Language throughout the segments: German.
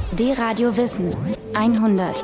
D-Radio Wissen 100.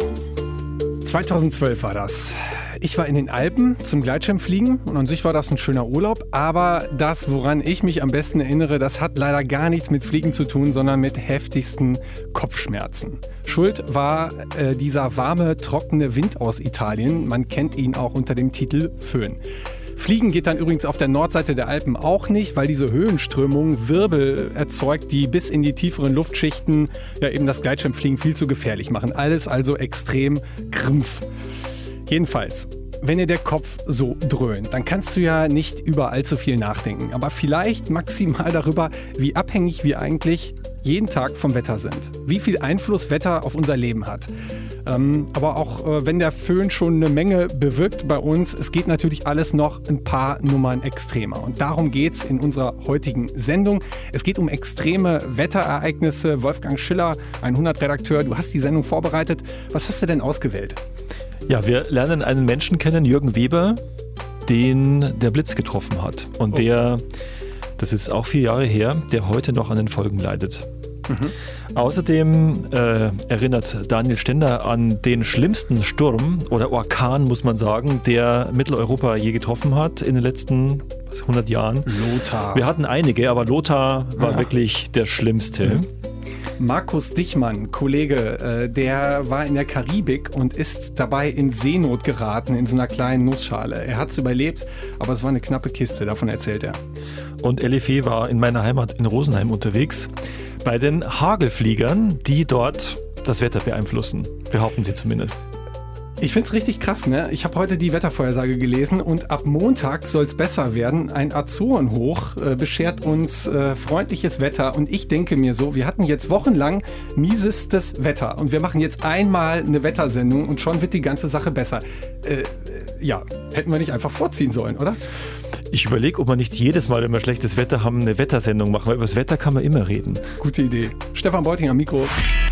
2012 war das. Ich war in den Alpen zum Gleitschirmfliegen und an sich war das ein schöner Urlaub. Aber das, woran ich mich am besten erinnere, das hat leider gar nichts mit Fliegen zu tun, sondern mit heftigsten Kopfschmerzen. Schuld war dieser warme, trockene Wind aus Italien. Man kennt ihn auch unter dem Titel Föhn. Fliegen geht dann übrigens auf der Nordseite der Alpen auch nicht, weil diese Höhenströmung Wirbel erzeugt, die bis in die tieferen Luftschichten ja eben das Gleitschirmfliegen viel zu gefährlich machen. Alles also extrem Krampf. Jedenfalls, wenn dir der Kopf so dröhnt, dann kannst du ja nicht über allzu viel nachdenken, aber vielleicht maximal darüber, wie abhängig wir eigentlich jeden Tag vom Wetter sind. Wie viel Einfluss Wetter auf unser Leben hat. Aber auch wenn der Föhn schon eine Menge bewirkt bei uns, es geht natürlich alles noch ein paar Nummern extremer. Und darum geht's in unserer heutigen Sendung. Es geht um extreme Wetterereignisse. Wolfgang Schiller, 100-Redakteur, du hast die Sendung vorbereitet. Was hast du denn ausgewählt? Ja, wir lernen einen Menschen kennen, Jürgen Weber, den der Blitz getroffen hat. Und der, das ist auch 4 Jahre her, der heute noch an den Folgen leidet. Außerdem erinnert Daniel Stender an den schlimmsten Sturm oder Orkan, muss man sagen, der Mitteleuropa je getroffen hat in den letzten 100 Jahren. Lothar. Wir hatten einige, aber Lothar war wirklich der schlimmste. Markus Dichmann, Kollege, der war in der Karibik und ist dabei in Seenot geraten in so einer kleinen Nussschale. Er hat es überlebt, aber es war eine knappe Kiste, davon erzählt er. Und Elifé war in meiner Heimat in Rosenheim unterwegs bei den Hagelfliegern, die dort das Wetter beeinflussen, behaupten sie zumindest. Ich finde es richtig krass, ne? Ich habe heute die Wettervorhersage gelesen und ab Montag soll es besser werden. Ein Azorenhoch beschert uns freundliches Wetter und ich denke mir so, wir hatten jetzt wochenlang miesestes Wetter und wir machen jetzt einmal eine Wettersendung und schon wird die ganze Sache besser. Ja, hätten wir nicht einfach vorziehen sollen, oder? Ich überlege, ob wir nicht jedes Mal, wenn wir schlechtes Wetter haben, eine Wettersendung machen, weil über das Wetter kann man immer reden. Gute Idee. Stefan Beuting am Mikro.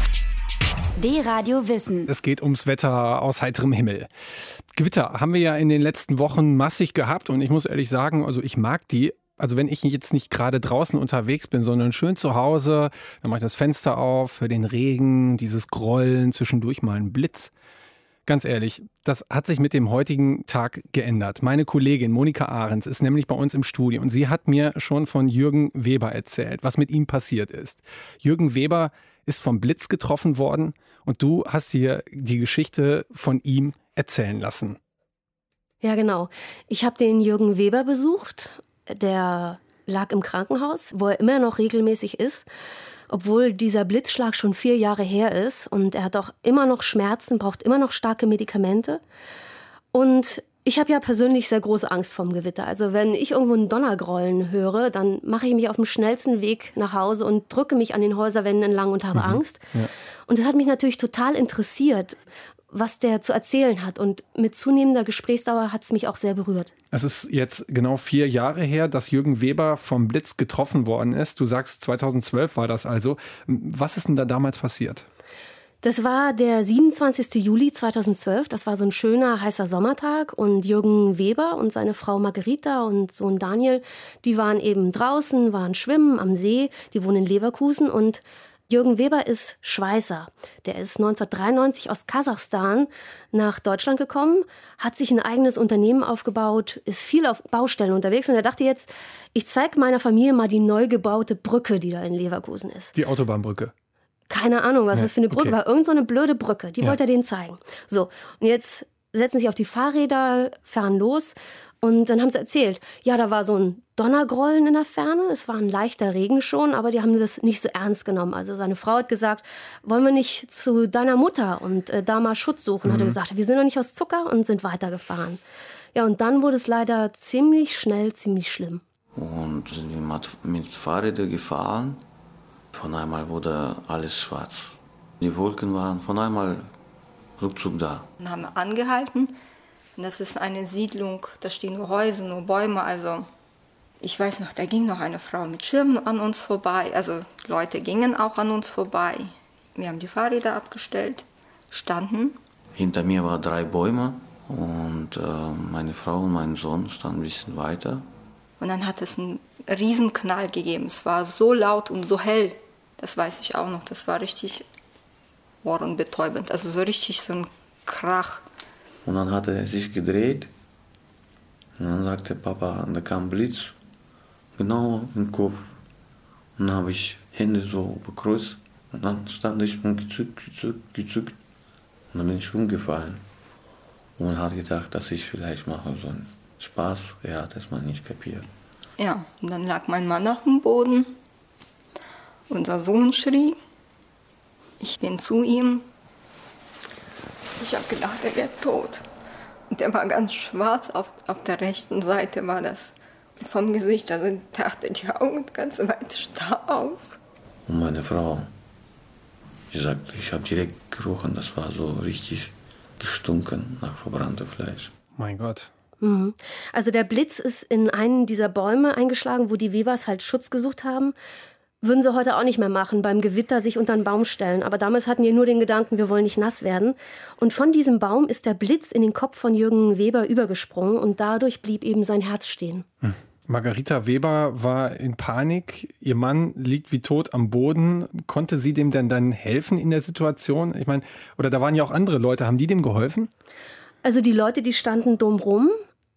D-Radio Wissen. Es geht ums Wetter aus heiterem Himmel. Gewitter haben wir ja in den letzten Wochen massig gehabt und ich muss ehrlich sagen, also ich mag die. Also wenn ich jetzt nicht gerade draußen unterwegs bin, sondern schön zu Hause, dann mache ich das Fenster auf, höre den Regen, dieses Grollen, zwischendurch mal einen Blitz. Ganz ehrlich, das hat sich mit dem heutigen Tag geändert. Meine Kollegin Monika Ahrens ist nämlich bei uns im Studio und sie hat mir schon von Jürgen Weber erzählt, was mit ihm passiert ist. Jürgen Weber ist vom Blitz getroffen worden und du hast hier die Geschichte von ihm erzählen lassen. Ja, genau. Ich habe den Jürgen Weber besucht. Der lag im Krankenhaus, wo er immer noch regelmäßig ist. Obwohl dieser Blitzschlag schon 4 Jahre her ist und er hat auch immer noch Schmerzen, braucht immer noch starke Medikamente. Und ich habe ja persönlich sehr große Angst vorm Gewitter. Also wenn ich irgendwo einen Donnergrollen höre, dann mache ich mich auf dem schnellsten Weg nach Hause und drücke mich an den Häuserwänden entlang und habe Angst. Ja. Und das hat mich natürlich total interessiert, was der zu erzählen hat. Und mit zunehmender Gesprächsdauer hat es mich auch sehr berührt. Es ist jetzt genau 4 Jahre her, dass Jürgen Weber vom Blitz getroffen worden ist. Du sagst, 2012 war das also. Was ist denn da damals passiert? Das war der 27. Juli 2012. Das war so ein schöner, heißer Sommertag. Und Jürgen Weber und seine Frau Margarita und Sohn Daniel, die waren eben draußen, waren schwimmen am See. Die wohnen in Leverkusen und Jürgen Weber ist Schweißer. Der ist 1993 aus Kasachstan nach Deutschland gekommen, hat sich ein eigenes Unternehmen aufgebaut, ist viel auf Baustellen unterwegs und er dachte jetzt, ich zeige meiner Familie mal die neu gebaute Brücke, die da in Leverkusen ist. Die Autobahnbrücke. Keine Ahnung, was das für eine Brücke war. Irgend so eine blöde Brücke, die wollte er denen zeigen. So, und jetzt setzen sich auf die Fahrräder, fahren los. Und dann haben sie erzählt, ja, da war so ein Donnergrollen in der Ferne, es war ein leichter Regen schon, aber die haben das nicht so ernst genommen. Also seine Frau hat gesagt, wollen wir nicht zu deiner Mutter und da mal Schutz suchen? Hat er gesagt, wir sind doch nicht aus Zucker und sind weitergefahren. Ja, und dann wurde es leider ziemlich schnell, ziemlich schlimm. Und sind wir mit Fahrrädern gefahren, von einmal wurde alles schwarz. Die Wolken waren von einmal ruckzuck da. Dann haben wir angehalten. Das ist eine Siedlung, da stehen nur Häuser, nur Bäume. Also ich weiß noch, da ging noch eine Frau mit Schirmen an uns vorbei. Also Leute gingen auch an uns vorbei. Wir haben die Fahrräder abgestellt, standen. Hinter mir waren 3 Bäume und meine Frau und mein Sohn standen ein bisschen weiter. Und dann hat es einen Riesenknall gegeben. Es war so laut und so hell. Das weiß ich auch noch. Das war richtig ohrenbetäubend. Also so richtig so ein Krach. Und dann hat er sich gedreht und dann sagte Papa, da kam Blitz, genau im Kopf. Und dann habe ich Hände so bekreuzt und dann stand ich und gezückt. Und dann bin ich umgefallen. Und man hat gedacht, dass ich vielleicht mache so einen Spaß. Er hat es mal nicht kapiert. Ja, und dann lag mein Mann auf dem Boden. Unser Sohn schrie. Ich bin zu ihm. Ich habe gedacht, er wäre tot. Und der war ganz schwarz. Auf der rechten Seite war das vom Gesicht. Also dachte die Augen ganz weit starr auf. Und meine Frau, sie sagt, ich habe direkt gerochen, das war so richtig gestunken nach verbranntem Fleisch. Mein Gott. Also der Blitz ist in einen dieser Bäume eingeschlagen, wo die Webers halt Schutz gesucht haben. Würden sie heute auch nicht mehr machen, beim Gewitter sich unter einen Baum stellen. Aber damals hatten die nur den Gedanken, wir wollen nicht nass werden. Und von diesem Baum ist der Blitz in den Kopf von Jürgen Weber übergesprungen und dadurch blieb eben sein Herz stehen. Margarita Weber war in Panik. Ihr Mann liegt wie tot am Boden. Konnte sie dem denn dann helfen in der Situation? Ich meine, oder da waren ja auch andere Leute. Haben die dem geholfen? Also die Leute, die standen dumm rum.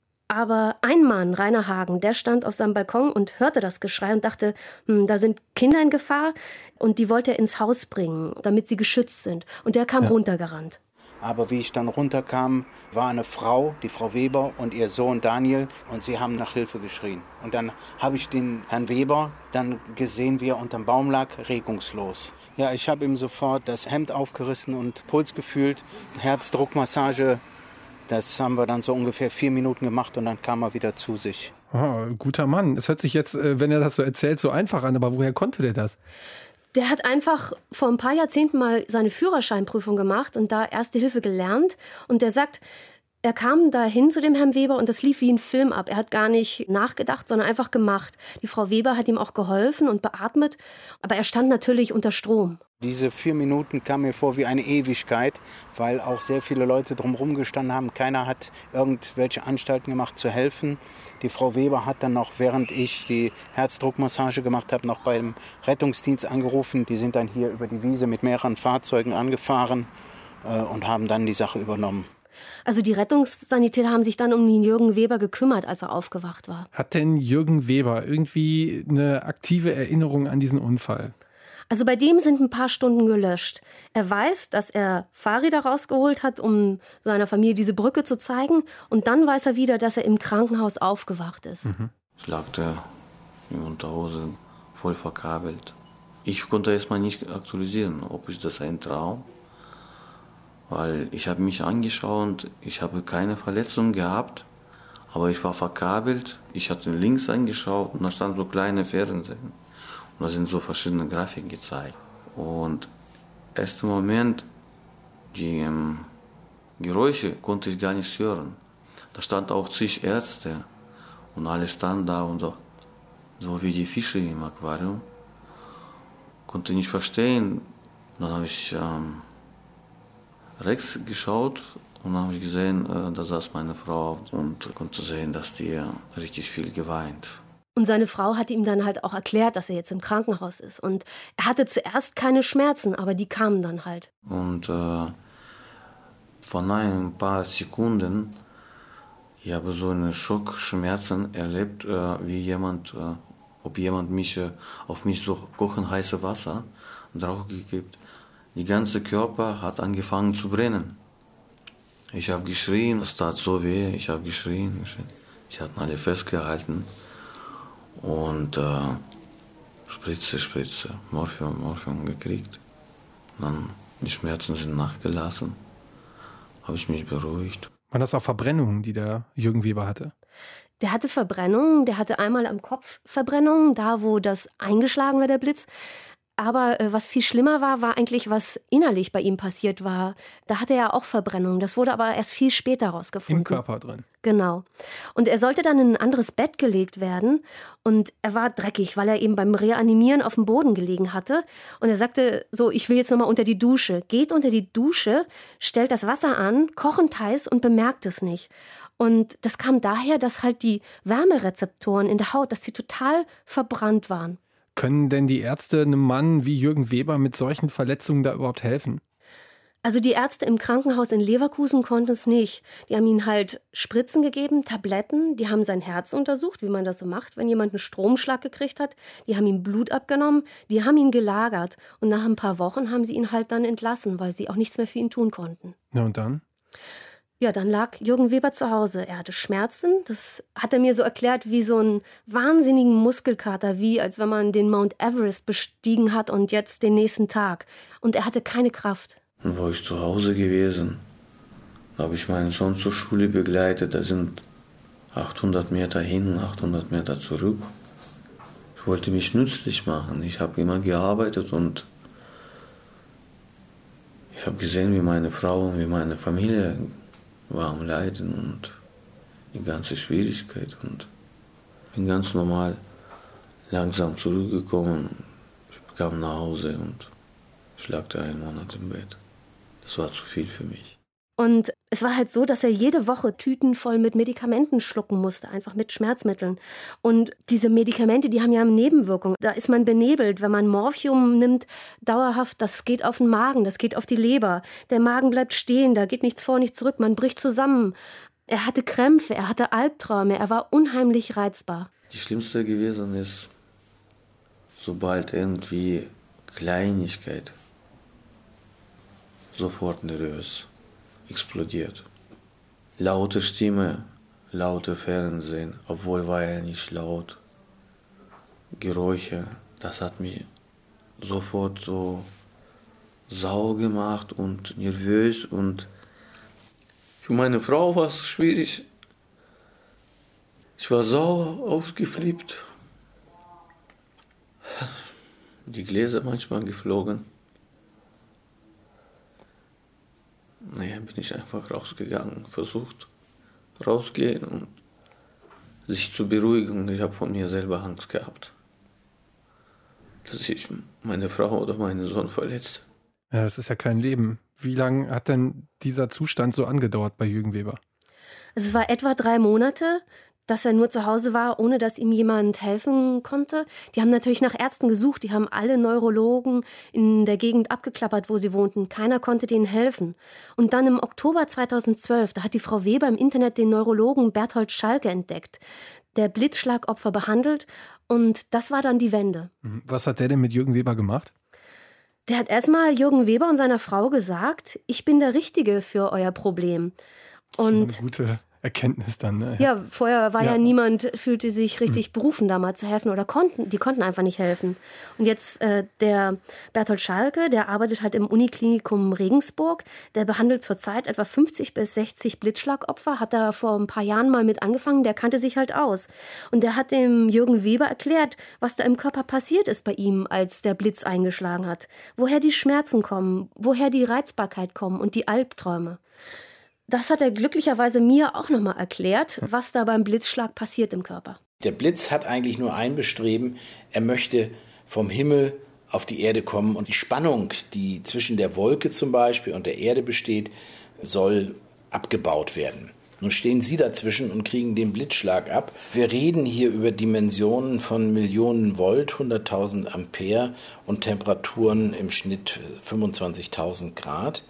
Aber ein Mann, Rainer Hagen, der stand auf seinem Balkon und hörte das Geschrei und dachte, da sind Kinder in Gefahr und die wollte er ins Haus bringen, damit sie geschützt sind. Und der kam runtergerannt. Aber wie ich dann runterkam, war eine Frau, die Frau Weber und ihr Sohn Daniel und sie haben nach Hilfe geschrien. Und dann habe ich den Herrn Weber dann gesehen, wie er unterm Baum lag, regungslos. Ja, ich habe ihm sofort das Hemd aufgerissen und Puls gefühlt, Herzdruckmassage. Das haben wir dann so ungefähr 4 Minuten gemacht und dann kam er wieder zu sich. Oh, guter Mann. Es hört sich jetzt, wenn er das so erzählt, so einfach an. Aber woher konnte der das? Der hat einfach vor ein paar Jahrzehnten mal seine Führerscheinprüfung gemacht und da Erste Hilfe gelernt. Und der sagt, er kam dahin zu dem Herrn Weber und das lief wie ein Film ab. Er hat gar nicht nachgedacht, sondern einfach gemacht. Die Frau Weber hat ihm auch geholfen und beatmet, aber er stand natürlich unter Strom. Diese 4 Minuten kamen mir vor wie eine Ewigkeit, weil auch sehr viele Leute drumherum gestanden haben. Keiner hat irgendwelche Anstalten gemacht zu helfen. Die Frau Weber hat dann noch, während ich die Herzdruckmassage gemacht habe, noch beim Rettungsdienst angerufen. Die sind dann hier über die Wiese mit mehreren Fahrzeugen angefahren und haben dann die Sache übernommen. Also die Rettungssanitäter haben sich dann um den Jürgen Weber gekümmert, als er aufgewacht war. Hat denn Jürgen Weber irgendwie eine aktive Erinnerung an diesen Unfall? Also bei dem sind ein paar Stunden gelöscht. Er weiß, dass er Fahrräder rausgeholt hat, um seiner Familie diese Brücke zu zeigen. Und dann weiß er wieder, dass er im Krankenhaus aufgewacht ist. Ich lag da in Unterhose, voll verkabelt. Ich konnte erstmal nicht aktualisieren, ob ist das ein Traum. Weil ich habe mich angeschaut, ich habe keine Verletzung gehabt, aber ich war verkabelt. Ich hatte links angeschaut und da stand so kleine Fernsehen. Und da sind so verschiedene Grafiken gezeigt. Und im ersten Moment, die Geräusche konnte ich gar nicht hören. Da stand auch zig Ärzte und alle standen da und so wie die Fische im Aquarium. Konnte nicht verstehen. Dann habe ich rechts geschaut und dann habe ich gesehen, da saß meine Frau und konnte sehen, dass die richtig viel geweint. Und seine Frau hatte ihm dann halt auch erklärt, dass er jetzt im Krankenhaus ist. Und er hatte zuerst keine Schmerzen, aber die kamen dann halt. Und von ein paar Sekunden, ich habe so eine Schockschmerzen erlebt, wie ob jemand auf mich so kochend heiße Wasser drauf gegeben. Der ganze Körper hat angefangen zu brennen. Ich habe geschrien, es tat so weh, ich habe geschrien. Ich hatte alle festgehalten. Und Spritze, Morphium gekriegt. Dann die Schmerzen sind nachgelassen. Habe ich mich beruhigt. Waren das auch Verbrennungen, die der Jürgen Weber hatte? Der hatte Verbrennungen, der hatte einmal am Kopf Verbrennungen, da wo das eingeschlagen war, der Blitz. Aber was viel schlimmer war, war eigentlich, was innerlich bei ihm passiert war. Da hatte er auch Verbrennungen. Das wurde aber erst viel später rausgefunden. Im Körper drin. Genau. Und er sollte dann in ein anderes Bett gelegt werden. Und er war dreckig, weil er eben beim Reanimieren auf dem Boden gelegen hatte. Und er sagte so, ich will jetzt nochmal unter die Dusche. Geht unter die Dusche, stellt das Wasser an, kochend heiß und bemerkt es nicht. Und das kam daher, dass halt die Wärmerezeptoren in der Haut, dass die total verbrannt waren. Können denn die Ärzte einem Mann wie Jürgen Weber mit solchen Verletzungen da überhaupt helfen? Also die Ärzte im Krankenhaus in Leverkusen konnten es nicht. Die haben ihm halt Spritzen gegeben, Tabletten, die haben sein Herz untersucht, wie man das so macht, wenn jemand einen Stromschlag gekriegt hat. Die haben ihm Blut abgenommen, die haben ihn gelagert. Und nach ein paar Wochen haben sie ihn halt dann entlassen, weil sie auch nichts mehr für ihn tun konnten. Ja, und dann? Ja, dann lag Jürgen Weber zu Hause. Er hatte Schmerzen. Das hat er mir so erklärt wie so einen wahnsinnigen Muskelkater, wie als wenn man den Mount Everest bestiegen hat und jetzt den nächsten Tag. Und er hatte keine Kraft. Dann war ich zu Hause gewesen. Da habe ich meinen Sohn zur Schule begleitet. Da sind 800 Meter hin und 800 Meter zurück. Ich wollte mich nützlich machen. Ich habe immer gearbeitet und ich habe gesehen, wie meine Frau und wie meine Familie war am Leiden und die ganze Schwierigkeit. Und bin ganz normal langsam zurückgekommen. Ich kam nach Hause und ich lag da einen Monat im Bett. Das war zu viel für mich. Und es war halt so, dass er jede Woche Tüten voll mit Medikamenten schlucken musste, einfach mit Schmerzmitteln. Und diese Medikamente, die haben ja Nebenwirkungen. Da ist man benebelt, wenn man Morphium nimmt, dauerhaft, das geht auf den Magen, das geht auf die Leber. Der Magen bleibt stehen, da geht nichts vor, nichts zurück, man bricht zusammen. Er hatte Krämpfe, er hatte Albträume, er war unheimlich reizbar. Die schlimmste gewesen ist, sobald irgendwie Kleinigkeit sofort nervös explodiert. Laute Stimme, laute Fernsehen, obwohl war er nicht laut. Geräusche, das hat mich sofort so sauer gemacht und nervös und für meine Frau war es schwierig. Ich war sauer, aufgeflippt. Die Gläser manchmal geflogen. Naja, bin ich einfach rausgegangen, versucht rausgehen und sich zu beruhigen. Ich habe von mir selber Angst gehabt, dass ich meine Frau oder meinen Sohn verletze. Ja, das ist ja kein Leben. Wie lange hat denn dieser Zustand so angedauert bei Jürgen Weber? Es war etwa 3 Monate, dass er nur zu Hause war, ohne dass ihm jemand helfen konnte. Die haben natürlich nach Ärzten gesucht, die haben alle Neurologen in der Gegend abgeklappert, wo sie wohnten. Keiner konnte denen helfen. Und dann im Oktober 2012, da hat die Frau Weber im Internet den Neurologen Berthold Schalke entdeckt, der Blitzschlagopfer behandelt und das war dann die Wende. Was hat der denn mit Jürgen Weber gemacht? Der hat erstmal Jürgen Weber und seiner Frau gesagt, ich bin der Richtige für euer Problem. Und eine gute Erkenntnis dann, ne? Ja, vorher war ja niemand, fühlte sich richtig berufen, da mal zu helfen oder die konnten einfach nicht helfen. Und jetzt der Berthold Schalke, der arbeitet halt im Uniklinikum Regensburg, der behandelt zurzeit etwa 50 bis 60 Blitzschlagopfer, hat da vor ein paar Jahren mal mit angefangen, der kannte sich halt aus. Und der hat dem Jürgen Weber erklärt, was da im Körper passiert ist bei ihm, als der Blitz eingeschlagen hat. Woher die Schmerzen kommen, woher die Reizbarkeit kommen und die Albträume. Das hat er glücklicherweise mir auch nochmal erklärt, was da beim Blitzschlag passiert im Körper. Der Blitz hat eigentlich nur ein Bestreben, er möchte vom Himmel auf die Erde kommen und die Spannung, die zwischen der Wolke zum Beispiel und der Erde besteht, soll abgebaut werden. Nun stehen Sie dazwischen und kriegen den Blitzschlag ab. Wir reden hier über Dimensionen von Millionen Volt, 100.000 Ampere und Temperaturen im Schnitt 25.000 Grad.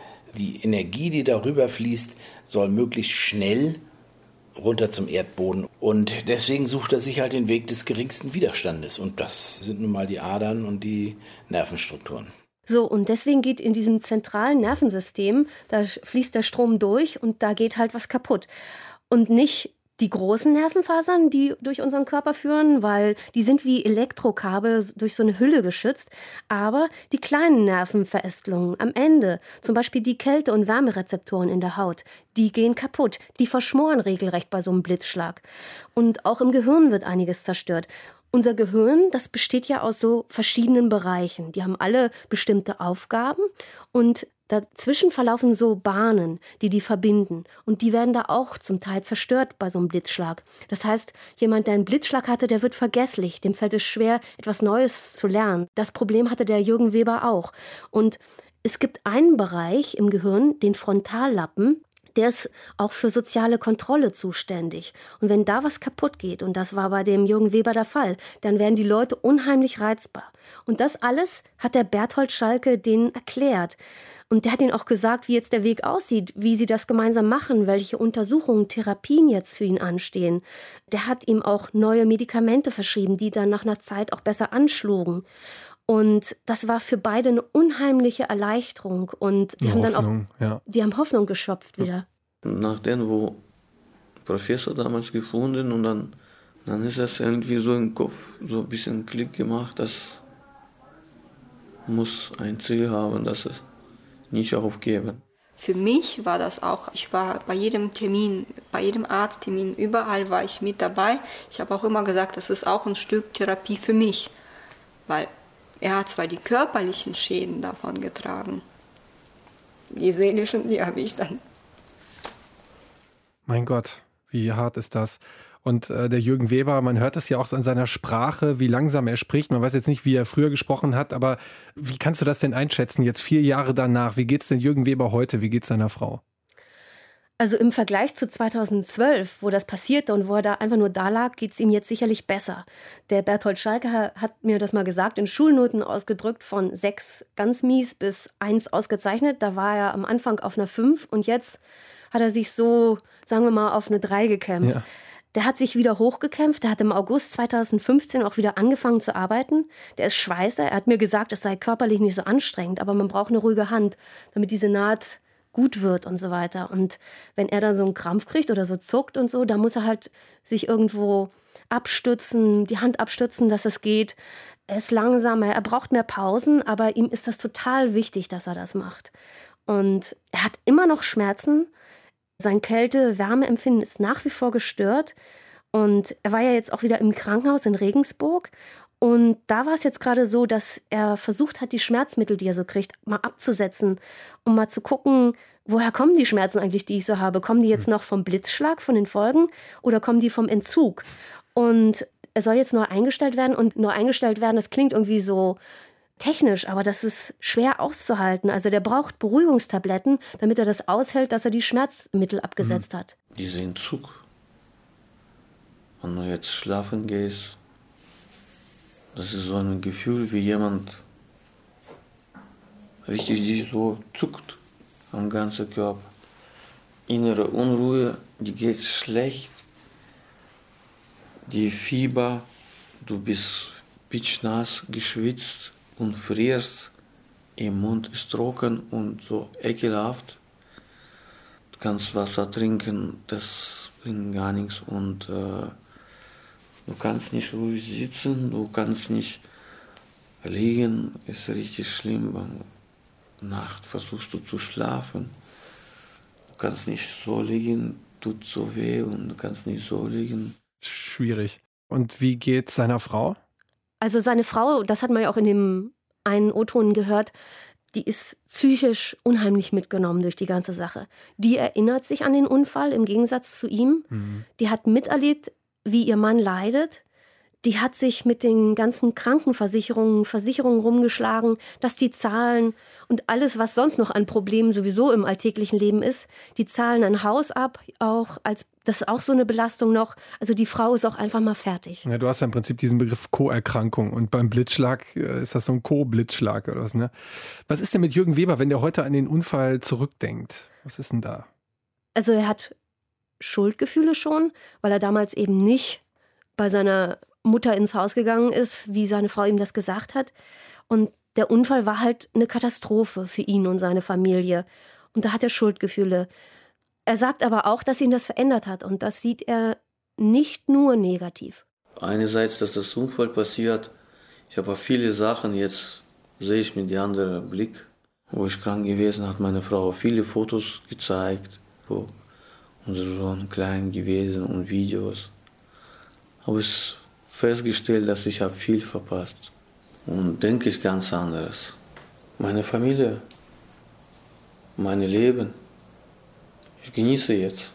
Die Energie, die darüber fließt, soll möglichst schnell runter zum Erdboden. Und deswegen sucht er sich halt den Weg des geringsten Widerstandes. Und das sind nun mal die Adern und die Nervenstrukturen. So, und deswegen geht in diesem zentralen Nervensystem, da fließt der Strom durch und da geht halt was kaputt. Und nicht die großen Nervenfasern, die durch unseren Körper führen, weil die sind wie Elektrokabel durch so eine Hülle geschützt. Aber die kleinen Nervenverästelungen am Ende, zum Beispiel die Kälte- und Wärmerezeptoren in der Haut, die gehen kaputt. Die verschmoren regelrecht bei so einem Blitzschlag. Und auch im Gehirn wird einiges zerstört. Unser Gehirn, das besteht ja aus so verschiedenen Bereichen. Die haben alle bestimmte Aufgaben und dazwischen verlaufen so Bahnen, die verbinden. Und die werden da auch zum Teil zerstört bei so einem Blitzschlag. Das heißt, jemand, der einen Blitzschlag hatte, der wird vergesslich. Dem fällt es schwer, etwas Neues zu lernen. Das Problem hatte der Jürgen Weber auch. Und es gibt einen Bereich im Gehirn, den Frontallappen, Der ist auch für soziale Kontrolle zuständig. Und wenn da was kaputt geht, und das war bei dem Jürgen Weber der Fall, dann werden die Leute unheimlich reizbar. Und das alles hat der Berthold Schalke denen erklärt. Und der hat ihnen auch gesagt, wie jetzt der Weg aussieht, wie sie das gemeinsam machen, welche Untersuchungen, Therapien jetzt für ihn anstehen. Der hat ihm auch neue Medikamente verschrieben, die dann nach einer Zeit auch besser anschlugen. Und das war für beide eine unheimliche Erleichterung. Und die haben dann auch die haben Hoffnung geschöpft wieder. Nachdem, wo Professor damals gefunden und dann ist das irgendwie so im Kopf so ein bisschen Klick gemacht, das muss ein Ziel haben, dass es nicht aufgeben. Für mich war das auch, ich war bei jedem Termin, bei jedem Arzttermin, überall war ich mit dabei. Ich habe auch immer gesagt, das ist auch ein Stück Therapie für mich, weil er hat zwar die körperlichen Schäden davon getragen, die seelischen, die habe ich dann. Mein Gott, wie hart ist das? Und der Jürgen Weber, man hört es ja auch an seiner Sprache, wie langsam er spricht. Man weiß jetzt nicht, wie er früher gesprochen hat, aber wie kannst du das denn einschätzen, jetzt 4 Jahre danach? Wie geht's denn Jürgen Weber heute? Wie geht's seiner Frau? Also im Vergleich zu 2012, wo das passierte und wo er da einfach nur da lag, geht es ihm jetzt sicherlich besser. Der Berthold Schalke hat mir das mal gesagt, in Schulnoten ausgedrückt, von 6 ganz mies bis 1 ausgezeichnet. Da war er am Anfang auf einer 5 und jetzt hat er sich so, sagen wir mal, auf eine 3 gekämpft. Ja. Der hat sich wieder hochgekämpft, der hat im August 2015 auch wieder angefangen zu arbeiten. Der ist Schweißer, er hat mir gesagt, es sei körperlich nicht so anstrengend, aber man braucht eine ruhige Hand, damit diese Naht gut wird und so weiter. Und wenn er dann so einen Krampf kriegt oder so zuckt und so, dann muss er halt sich irgendwo abstützen, die Hand abstützen, dass es geht. Er ist langsamer, er braucht mehr Pausen, aber ihm ist das total wichtig, dass er das macht. Und er hat immer noch Schmerzen. Sein Kälte-Wärmeempfinden ist nach wie vor gestört. Und er war ja jetzt auch wieder im Krankenhaus in Regensburg. Und da war es jetzt gerade so, dass er versucht hat, die Schmerzmittel, die er so kriegt, mal abzusetzen, um mal zu gucken, woher kommen die Schmerzen eigentlich, die ich so habe? Kommen die jetzt noch vom Blitzschlag, von den Folgen, oder kommen die vom Entzug? Und er soll jetzt neu eingestellt werden. Und neu eingestellt werden, das klingt irgendwie so technisch, aber das ist schwer auszuhalten. Also der braucht Beruhigungstabletten, damit er das aushält, dass er die Schmerzmittel abgesetzt hat. Dieser Entzug, wenn du jetzt schlafen gehst, das ist so ein Gefühl, wie jemand richtig dich so zuckt am ganzen Körper. Innere Unruhe, die geht schlecht. Die Fieber, du bist pitschnass, geschwitzt und frierst. Im Mund ist trocken und so ekelhaft. Du kannst Wasser trinken, das bringt gar nichts und du kannst nicht ruhig sitzen, du kannst nicht liegen, ist richtig schlimm. Nacht versuchst du zu schlafen, du kannst nicht so liegen, tut so weh und du kannst nicht so liegen. Schwierig. Und wie geht's seiner Frau? Also seine Frau, das hat man ja auch in dem einen O-Ton gehört, die ist psychisch unheimlich mitgenommen durch die ganze Sache. Die erinnert sich an den Unfall im Gegensatz zu ihm. Die hat miterlebt, wie ihr Mann leidet. Die hat sich mit den ganzen Krankenversicherungen, Versicherungen rumgeschlagen, dass die zahlen und alles, was sonst noch an Problemen sowieso im alltäglichen Leben ist, die zahlen ein Haus ab, auch als das ist auch so eine Belastung noch. Also die Frau ist auch einfach mal fertig. Ja, du hast ja im Prinzip diesen Begriff Co-Erkrankung und beim Blitzschlag ist das so ein Co-Blitzschlag oder was, ne? Was ist denn mit Jürgen Weber, wenn der heute an den Unfall zurückdenkt? Was ist denn da? Also er hat Schuldgefühle schon, weil er damals eben nicht bei seiner Mutter ins Haus gegangen ist, wie seine Frau ihm das gesagt hat. Und der Unfall war halt eine Katastrophe für ihn und seine Familie. Und da hat er Schuldgefühle. Er sagt aber auch, dass ihn das verändert hat. Und das sieht er nicht nur negativ. Einerseits, dass das Unfall passiert. Ich habe viele Sachen, jetzt sehe ich mit dem anderen Blick. Wo ich krank gewesen hat meine Frau viele Fotos gezeigt, wo unser Sohn klein gewesen und Videos. Habe ich festgestellt, dass ich habe viel verpasst. Und denke ich ganz anderes. Meine Familie, mein Leben, ich genieße jetzt.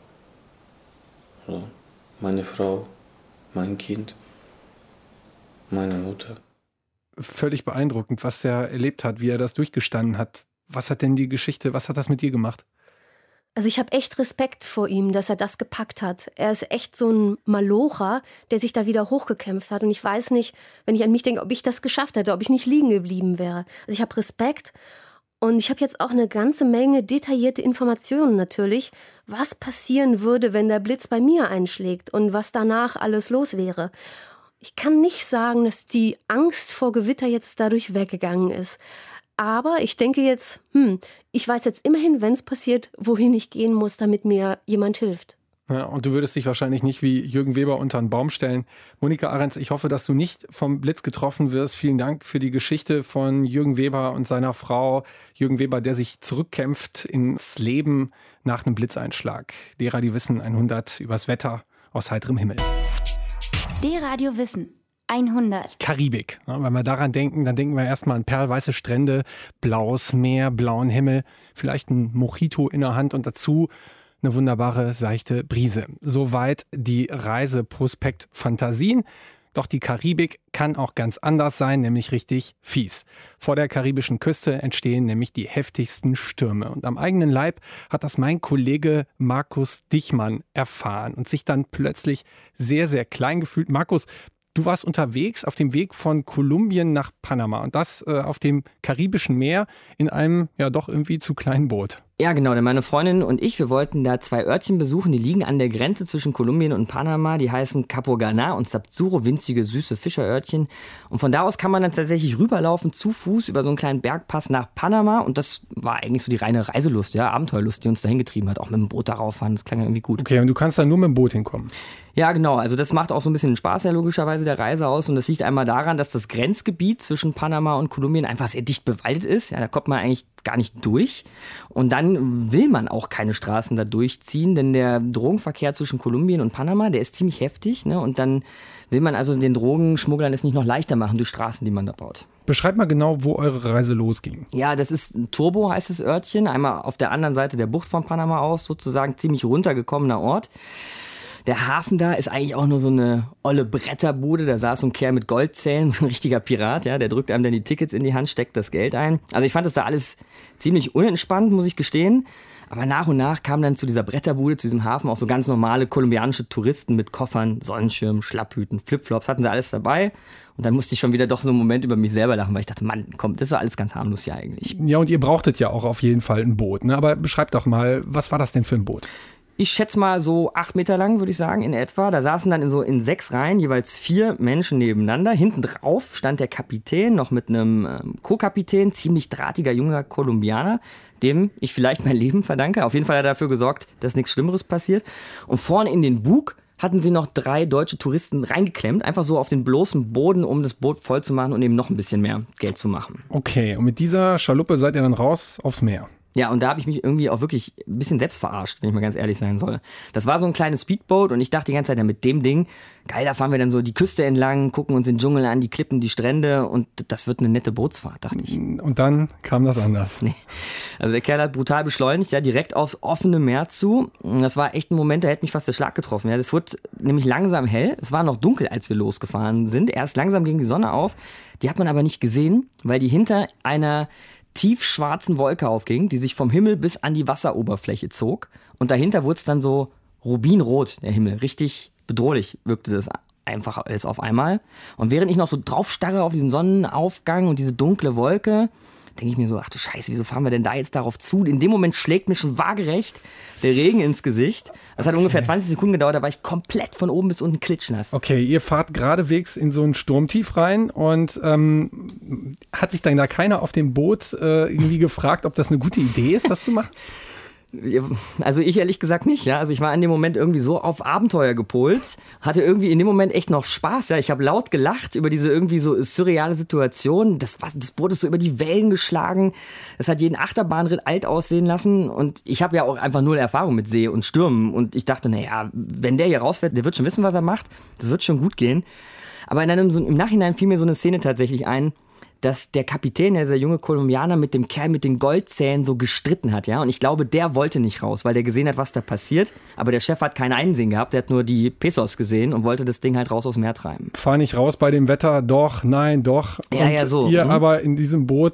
So, meine Frau, mein Kind, meine Mutter. Völlig beeindruckend, was er erlebt hat, wie er das durchgestanden hat. Was hat denn die Geschichte, was hat das mit dir gemacht? Also ich habe echt Respekt vor ihm, dass er das gepackt hat. Er ist echt so ein Malocher, der sich da wieder hochgekämpft hat. Und ich weiß nicht, wenn ich an mich denke, ob ich das geschafft hätte, ob ich nicht liegen geblieben wäre. Also ich habe Respekt und ich habe jetzt auch eine ganze Menge detaillierte Informationen natürlich, was passieren würde, wenn der Blitz bei mir einschlägt und was danach alles los wäre. Ich kann nicht sagen, dass die Angst vor Gewitter jetzt dadurch weggegangen ist. Aber ich denke jetzt, ich weiß jetzt immerhin, wenn es passiert, wohin ich gehen muss, damit mir jemand hilft. Ja, und du würdest dich wahrscheinlich nicht wie Jürgen Weber unter einen Baum stellen. Monika Ahrens, ich hoffe, dass du nicht vom Blitz getroffen wirst. Vielen Dank für die Geschichte von Jürgen Weber und seiner Frau. Jürgen Weber, der sich zurückkämpft ins Leben nach einem Blitzeinschlag. Derer, die wissen, 100 übers Wetter aus heiterem Himmel. D-Radio Wissen. 100. Karibik. Ja, wenn wir daran denken, dann denken wir erstmal an perlweiße Strände, blaues Meer, blauen Himmel, vielleicht ein Mojito in der Hand und dazu eine wunderbare, seichte Brise. Soweit die Reiseprospekt-Fantasien. Doch die Karibik kann auch ganz anders sein, nämlich richtig fies. Vor der karibischen Küste entstehen nämlich die heftigsten Stürme. Und am eigenen Leib hat das mein Kollege Markus Dichmann erfahren und sich dann plötzlich sehr, sehr klein gefühlt. Markus, du warst unterwegs auf dem Weg von Kolumbien nach Panama und das auf dem Karibischen Meer in einem ja doch irgendwie zu kleinen Boot. Ja, genau, denn meine Freundin und ich, wir wollten da 2 Örtchen besuchen, die liegen an der Grenze zwischen Kolumbien und Panama. Die heißen Capogana und Sabzuro, winzige, süße Fischerörtchen. Und von da aus kann man dann tatsächlich rüberlaufen, zu Fuß, über so einen kleinen Bergpass nach Panama. Und das war eigentlich so die reine Reiselust, ja, Abenteuerlust, die uns dahin getrieben hat. Auch mit dem Boot darauf fahren, das klang ja irgendwie gut. Okay, und du kannst da nur mit dem Boot hinkommen? Ja, genau, also das macht auch so ein bisschen Spaß ja logischerweise der Reise aus. Und das liegt einmal daran, dass das Grenzgebiet zwischen Panama und Kolumbien einfach sehr dicht bewaldet ist. Ja, da kommt man eigentlich gar nicht durch. Und dann will man auch keine Straßen da durchziehen, denn der Drogenverkehr zwischen Kolumbien und Panama, der ist ziemlich heftig, ne? Und dann will man also den Drogenschmugglern es nicht noch leichter machen durch Straßen, die man da baut. Beschreib mal genau, wo eure Reise losging. Ja, das ist Turbo, heißt das Örtchen. Einmal auf der anderen Seite der Bucht von Panama aus, sozusagen ziemlich runtergekommener Ort. Der Hafen da ist eigentlich auch nur so eine olle Bretterbude. Da saß so ein Kerl mit Goldzähnen, so ein richtiger Pirat, ja. Der drückt einem dann die Tickets in die Hand, steckt das Geld ein. Also ich fand das da alles ziemlich unentspannt, muss ich gestehen. Aber nach und nach kamen dann zu dieser Bretterbude, zu diesem Hafen auch so ganz normale kolumbianische Touristen mit Koffern, Sonnenschirmen, Schlapphüten, Flipflops, hatten sie alles dabei. Und dann musste ich schon wieder doch so einen Moment über mich selber lachen, weil ich dachte, Mann, komm, das ist alles ganz harmlos hier eigentlich. Ja, und ihr brauchtet ja auch auf jeden Fall ein Boot, ne? Aber beschreibt doch mal, was war das denn für ein Boot? Ich schätze mal so 8 Meter lang, würde ich sagen, in etwa. Da saßen dann in 6 Reihen jeweils 4 Menschen nebeneinander. Hinten drauf stand der Kapitän, noch mit einem Co-Kapitän, ziemlich drahtiger junger Kolumbianer, dem ich vielleicht mein Leben verdanke. Auf jeden Fall hat er dafür gesorgt, dass nichts Schlimmeres passiert. Und vorne in den Bug hatten sie noch 3 deutsche Touristen reingeklemmt, einfach so auf den bloßen Boden, um das Boot voll zu machen und eben noch ein bisschen mehr Geld zu machen. Okay, und mit dieser Schaluppe seid ihr dann raus aufs Meer? Ja, und da habe ich mich irgendwie auch wirklich ein bisschen selbst verarscht, wenn ich mal ganz ehrlich sein soll. Das war so ein kleines Speedboat und ich dachte die ganze Zeit, ja, mit dem Ding, geil, da fahren wir dann so die Küste entlang, gucken uns den Dschungel an, die Klippen, die Strände und das wird eine nette Bootsfahrt, dachte ich. Und dann kam das anders. Nee. Also der Kerl hat brutal beschleunigt, ja, direkt aufs offene Meer zu. Das war echt ein Moment, da hätte mich fast der Schlag getroffen. Ja, das wurde nämlich langsam hell. Es war noch dunkel, als wir losgefahren sind. Erst langsam ging die Sonne auf. Die hat man aber nicht gesehen, weil die hinter einer tiefschwarzen Wolke aufging, die sich vom Himmel bis an die Wasseroberfläche zog. Und dahinter wurde es dann so rubinrot, der Himmel. Richtig bedrohlich wirkte das einfach alles auf einmal. Und während ich noch so drauf starre auf diesen Sonnenaufgang und diese dunkle Wolke, denke ich mir so, ach du Scheiße, wieso fahren wir denn da jetzt darauf zu? In dem Moment schlägt mir schon waagerecht der Regen ins Gesicht. Das hat ungefähr 20 Sekunden gedauert, da war ich komplett von oben bis unten klitschnass. Okay, ihr fahrt geradewegs in so ein Sturmtief rein und hat sich dann da keiner auf dem Boot irgendwie gefragt, ob das eine gute Idee ist, das zu machen? Also ich ehrlich gesagt nicht, ja. Also ich war in dem Moment irgendwie so auf Abenteuer gepolt, hatte irgendwie in dem Moment echt noch Spaß, ja. Ich habe laut gelacht über diese irgendwie so surreale Situation. Das Boot ist so über die Wellen geschlagen. Es hat jeden Achterbahnritt alt aussehen lassen und ich habe ja auch einfach null Erfahrung mit See und Stürmen und ich dachte, naja, wenn der hier rausfährt, der wird schon wissen, was er macht. Das wird schon gut gehen. Aber im Nachhinein fiel mir so eine Szene tatsächlich ein, dass der Kapitän, dieser junge Kolumbianer, mit dem Kerl mit den Goldzähnen so gestritten hat, ja. Und ich glaube, der wollte nicht raus, weil der gesehen hat, was da passiert. Aber der Chef hat keinen Einsehen gehabt, der hat nur die Pesos gesehen und wollte das Ding halt raus aufs Meer treiben. Fahr nicht raus bei dem Wetter, doch, nein, doch. Ja, und ja, so. Ihr aber in diesem Boot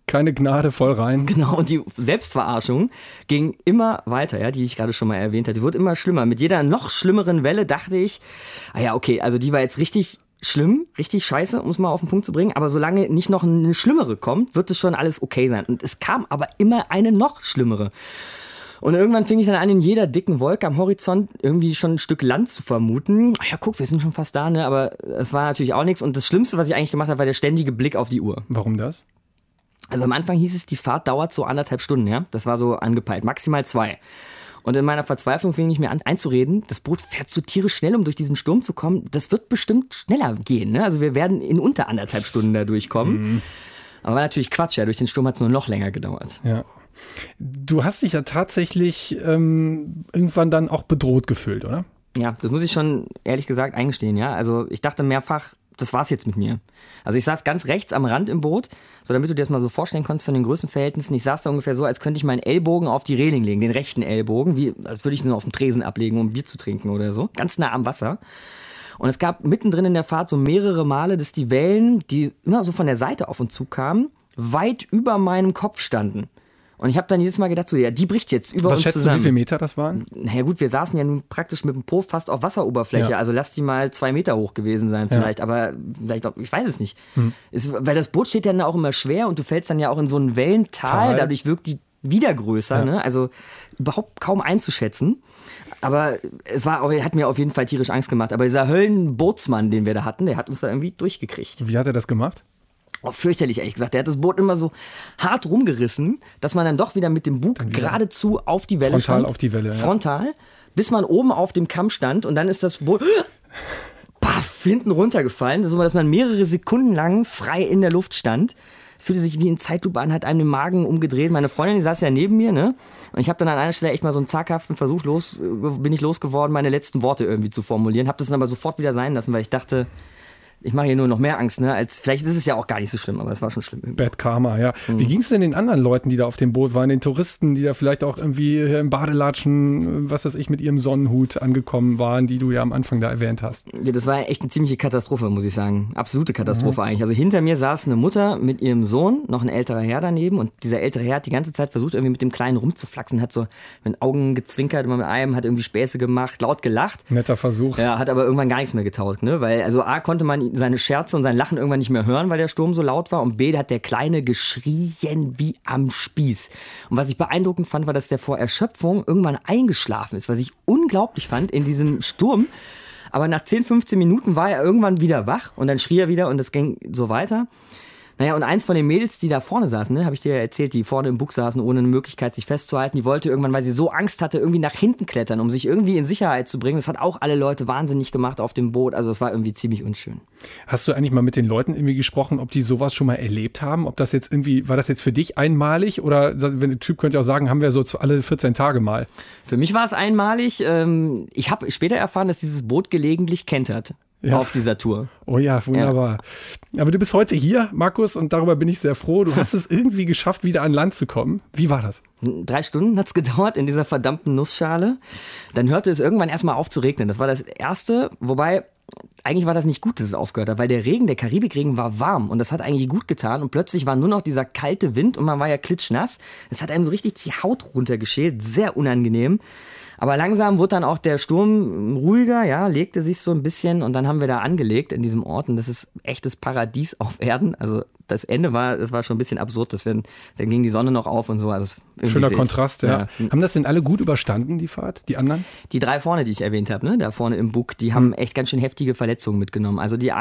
Keine Gnade, voll rein. Genau, und die Selbstverarschung ging immer weiter, ja, die ich gerade schon mal erwähnt habe. Die wurde immer schlimmer. Mit jeder noch schlimmeren Welle dachte ich, okay, also die war jetzt richtig schlimm, richtig scheiße, um es mal auf den Punkt zu bringen. Aber solange nicht noch eine schlimmere kommt, wird es schon alles okay sein. Und es kam aber immer eine noch schlimmere. Und irgendwann fing ich dann an, in jeder dicken Wolke am Horizont irgendwie schon ein Stück Land zu vermuten. Ja, guck, wir sind schon fast da, ne? Aber es war natürlich auch nichts. Und das Schlimmste, was ich eigentlich gemacht habe, war der ständige Blick auf die Uhr. Warum das? Also am Anfang hieß es, die Fahrt dauert so 1,5 Stunden, ja. Das war so angepeilt, maximal 2. Und in meiner Verzweiflung fing ich mir an einzureden, das Boot fährt so tierisch schnell, um durch diesen Sturm zu kommen. Das wird bestimmt schneller gehen, ne? Also wir werden in unter 1,5 Stunden da durchkommen. Aber war natürlich Quatsch, ja. Durch den Sturm hat es nur noch länger gedauert. Ja. Du hast dich ja tatsächlich irgendwann dann auch bedroht gefühlt, oder? Ja, das muss ich schon ehrlich gesagt eingestehen, ja. Also ich dachte mehrfach, das war's jetzt mit mir. Also ich saß ganz rechts am Rand im Boot, so damit du dir das mal so vorstellen konntest von den Größenverhältnissen. Ich saß da ungefähr so, als könnte ich meinen Ellbogen auf die Reling legen, den rechten Ellbogen, wie als würde ich ihn auf dem Tresen ablegen, um Bier zu trinken oder so. Ganz nah am Wasser. Und es gab mittendrin in der Fahrt so mehrere Male, dass die Wellen, die immer so von der Seite auf uns zukamen, weit über meinem Kopf standen. Und ich habe dann jedes Mal gedacht, so, ja, die bricht jetzt über uns zusammen. Was schätzt du, wie viele Meter das waren? Naja gut, wir saßen ja nun praktisch mit dem Po fast auf Wasseroberfläche. Ja. Also lass die mal 2 Meter hoch gewesen sein vielleicht. Ja. Aber vielleicht, ich weiß es nicht. Weil das Boot steht dann auch immer schwer und du fällst dann ja auch in so ein Wellental. Dadurch wirkt die wieder größer. Ja. Ne? Also überhaupt kaum einzuschätzen. Aber hat mir auf jeden Fall tierisch Angst gemacht. Aber dieser Höllenbootsmann, den wir da hatten, der hat uns da irgendwie durchgekriegt. Wie hat er das gemacht? Fürchterlich, ehrlich gesagt. Der hat das Boot immer so hart rumgerissen, dass man dann doch wieder mit dem Bug geradezu auf die Welle stand. Frontal auf die Welle, ja. Frontal, bis man oben auf dem Kamm stand und dann ist das Boot hinten runtergefallen, so dass man mehrere Sekunden lang frei in der Luft stand. Fühlte sich wie in Zeitlupe an, hat einem den Magen umgedreht. Meine Freundin, die saß ja neben mir, ne? Und ich habe dann an einer Stelle echt mal so einen zaghaften Versuch bin ich losgeworden, meine letzten Worte irgendwie zu formulieren. Habe das dann aber sofort wieder sein lassen, weil ich dachte, ich mache hier nur noch mehr Angst, ne? Vielleicht ist es ja auch gar nicht so schlimm, aber es war schon schlimm. Bad Karma, ja. Wie ging es denn den anderen Leuten, die da auf dem Boot waren, den Touristen, die da vielleicht auch irgendwie im Badelatschen, was weiß ich, mit ihrem Sonnenhut angekommen waren, die du ja am Anfang da erwähnt hast? Ja, das war echt eine ziemliche Katastrophe, muss ich sagen. Absolute Katastrophe eigentlich. Also hinter mir saß eine Mutter mit ihrem Sohn, noch ein älterer Herr daneben und dieser ältere Herr hat die ganze Zeit versucht, irgendwie mit dem Kleinen rumzuflaxen, hat so mit den Augen gezwinkert, immer mit einem, hat irgendwie Späße gemacht, laut gelacht. Netter Versuch. Ja, hat aber irgendwann gar nichts mehr getaugt, ne? Weil, also A, konnte man seine Scherze und sein Lachen irgendwann nicht mehr hören, weil der Sturm so laut war und B, hat der Kleine geschrien wie am Spieß. Und was ich beeindruckend fand, war, dass der vor Erschöpfung irgendwann eingeschlafen ist, was ich unglaublich fand in diesem Sturm. Aber nach 10, 15 Minuten war er irgendwann wieder wach und dann schrie er wieder und es ging so weiter. Naja, und eins von den Mädels, die da vorne saßen, ne, habe ich dir ja erzählt, die vorne im Bug saßen, ohne eine Möglichkeit, sich festzuhalten, die wollte irgendwann, weil sie so Angst hatte, irgendwie nach hinten klettern, um sich irgendwie in Sicherheit zu bringen. Das hat auch alle Leute wahnsinnig gemacht auf dem Boot. Also es war irgendwie ziemlich unschön. Hast du eigentlich mal mit den Leuten irgendwie gesprochen, ob die sowas schon mal erlebt haben? Ob das jetzt irgendwie, war das jetzt für dich einmalig? Oder wenn der Typ könnte auch sagen, haben wir so alle 14 Tage mal? Für mich war es einmalig. Ich habe später erfahren, dass dieses Boot gelegentlich kentert. Ja. Auf dieser Tour. Oh ja, wunderbar. Ja. Aber du bist heute hier, Markus, und darüber bin ich sehr froh. Du hast es irgendwie geschafft, wieder an Land zu kommen. Wie war das? 3 Stunden hat es gedauert in dieser verdammten Nussschale. Dann hörte es irgendwann erstmal auf zu regnen. Das war das Erste, wobei eigentlich war das nicht gut, dass es aufgehört hat, weil der Karibikregen war warm und das hat eigentlich gut getan und plötzlich war nur noch dieser kalte Wind und man war ja klitschnass. Das hat einem so richtig die Haut runtergeschält, sehr unangenehm. Aber langsam wurde dann auch der Sturm ruhiger, ja, legte sich so ein bisschen und dann haben wir da angelegt in diesem Ort und das ist echtes Paradies auf Erden. Also das Ende das war schon ein bisschen absurd, dann ging die Sonne noch auf und so. Also schöner wild. Kontrast, ja. Haben das denn alle gut überstanden, die Fahrt, die anderen? Die 3 vorne, die ich erwähnt habe, ne, da vorne im Bug, die haben echt ganz schön heftige Verletzungen mitgenommen. Also die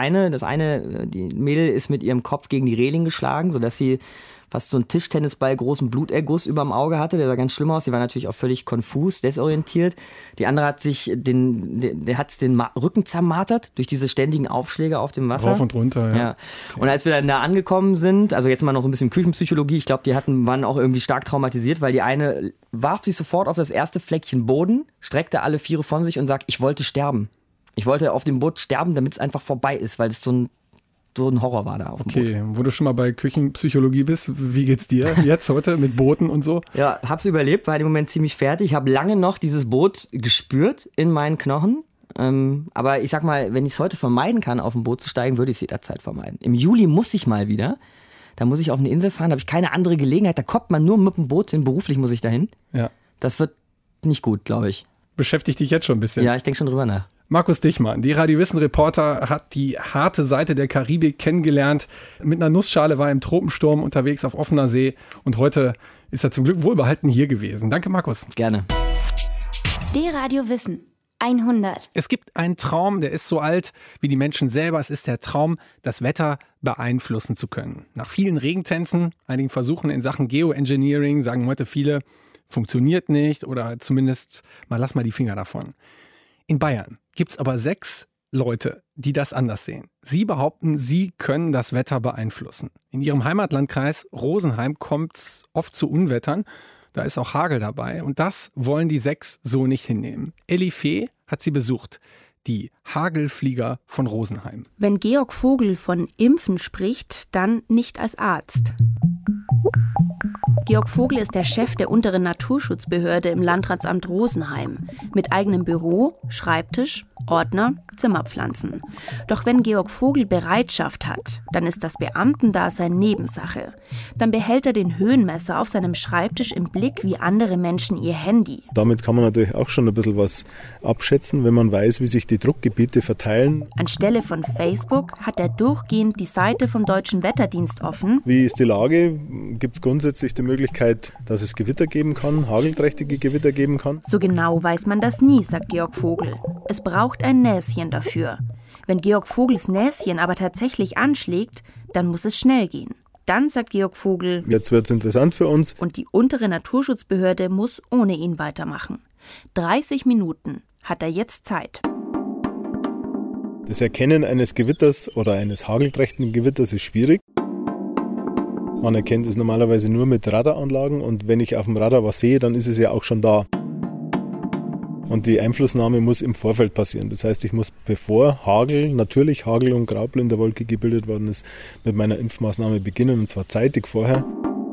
Mädel ist mit ihrem Kopf gegen die Reling geschlagen, sodass sie fast so einen Tischtennisball großen Bluterguss überm Auge hatte, der sah ganz schlimm aus. Sie war natürlich auch völlig konfus, desorientiert. Die andere hat sich den Rücken zermartert durch diese ständigen Aufschläge auf dem Wasser. Rauf und runter, ja. Okay. Und als wir dann da angekommen sind, also jetzt mal noch so ein bisschen Küchenpsychologie, ich glaube, waren auch irgendwie stark traumatisiert, weil die eine warf sich sofort auf das erste Fleckchen Boden, streckte alle 4 von sich und sagt, ich wollte sterben. Ich wollte auf dem Boot sterben, damit es einfach vorbei ist, weil es so ein Horror war da auf dem Boot. Okay, wo du schon mal bei Küchenpsychologie bist, wie geht's dir jetzt heute mit Booten und so? Ja, hab's überlebt, war im Moment ziemlich fertig, habe lange noch dieses Boot gespürt in meinen Knochen. Aber ich sag mal, wenn ich es heute vermeiden kann, auf ein Boot zu steigen, würde ich es jederzeit vermeiden. Im Juli muss ich mal wieder. Da muss ich auf eine Insel fahren, da habe ich keine andere Gelegenheit. Da kommt man nur mit dem Boot hin, beruflich muss ich dahin. Ja. Das wird nicht gut, glaube ich. Beschäftigt dich jetzt schon ein bisschen. Ja, ich denke schon drüber nach. Markus Dichmann, die Radio Wissen Reporter, hat die harte Seite der Karibik kennengelernt. Mit einer Nussschale war er im Tropensturm unterwegs auf offener See und heute ist er zum Glück wohlbehalten hier gewesen. Danke, Markus. Gerne. Die Radio Wissen 100. Es gibt einen Traum, der ist so alt wie die Menschen selber. Es ist der Traum, das Wetter beeinflussen zu können. Nach vielen Regentänzen, einigen Versuchen in Sachen Geoengineering, sagen heute viele, funktioniert nicht oder zumindest lass mal die Finger davon. In Bayern gibt es aber 6 Leute, die das anders sehen. Sie behaupten, sie können das Wetter beeinflussen. In ihrem Heimatlandkreis Rosenheim kommt es oft zu Unwettern. Da ist auch Hagel dabei. Und das wollen die 6 so nicht hinnehmen. Elli Fee hat sie besucht. Die Hagelflieger von Rosenheim. Wenn Georg Vogel von Impfen spricht, dann nicht als Arzt. Georg Vogel ist der Chef der unteren Naturschutzbehörde im Landratsamt Rosenheim. Mit eigenem Büro, Schreibtisch, Ordner, Zimmerpflanzen. Doch wenn Georg Vogel Bereitschaft hat, dann ist das Beamtendasein Nebensache. Dann behält er den Höhenmesser auf seinem Schreibtisch im Blick wie andere Menschen ihr Handy. Damit kann man natürlich auch schon ein bisschen was abschätzen, wenn man weiß, wie sich die Druckgebiete verteilen. Anstelle von Facebook hat er durchgehend die Seite vom Deutschen Wetterdienst offen. Wie ist die Lage? Gibt es grundsätzlich die Möglichkeit, dass es Gewitter geben kann, hagelträchtige Gewitter geben kann? So genau weiß man das nie, sagt Georg Vogel. Es braucht ein Näschen dafür. Wenn Georg Vogels Näschen aber tatsächlich anschlägt, dann muss es schnell gehen. Dann sagt Georg Vogel, jetzt wird es interessant für uns. Und die untere Naturschutzbehörde muss ohne ihn weitermachen. 30 Minuten hat er jetzt Zeit. Das Erkennen eines Gewitters oder eines hagelträchtigen Gewitters ist schwierig. Man erkennt es normalerweise nur mit Radaranlagen und wenn ich auf dem Radar was sehe, dann ist es ja auch schon da. Und die Einflussnahme muss im Vorfeld passieren. Das heißt, ich muss, bevor natürlich Hagel und Graupel in der Wolke gebildet worden ist, mit meiner Impfmaßnahme beginnen, und zwar zeitig vorher.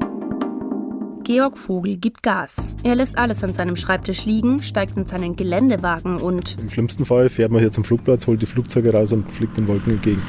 Georg Vogel gibt Gas. Er lässt alles an seinem Schreibtisch liegen, steigt in seinen Geländewagen und... Im schlimmsten Fall fährt man hier zum Flugplatz, holt die Flugzeuge raus und fliegt den Wolken entgegen.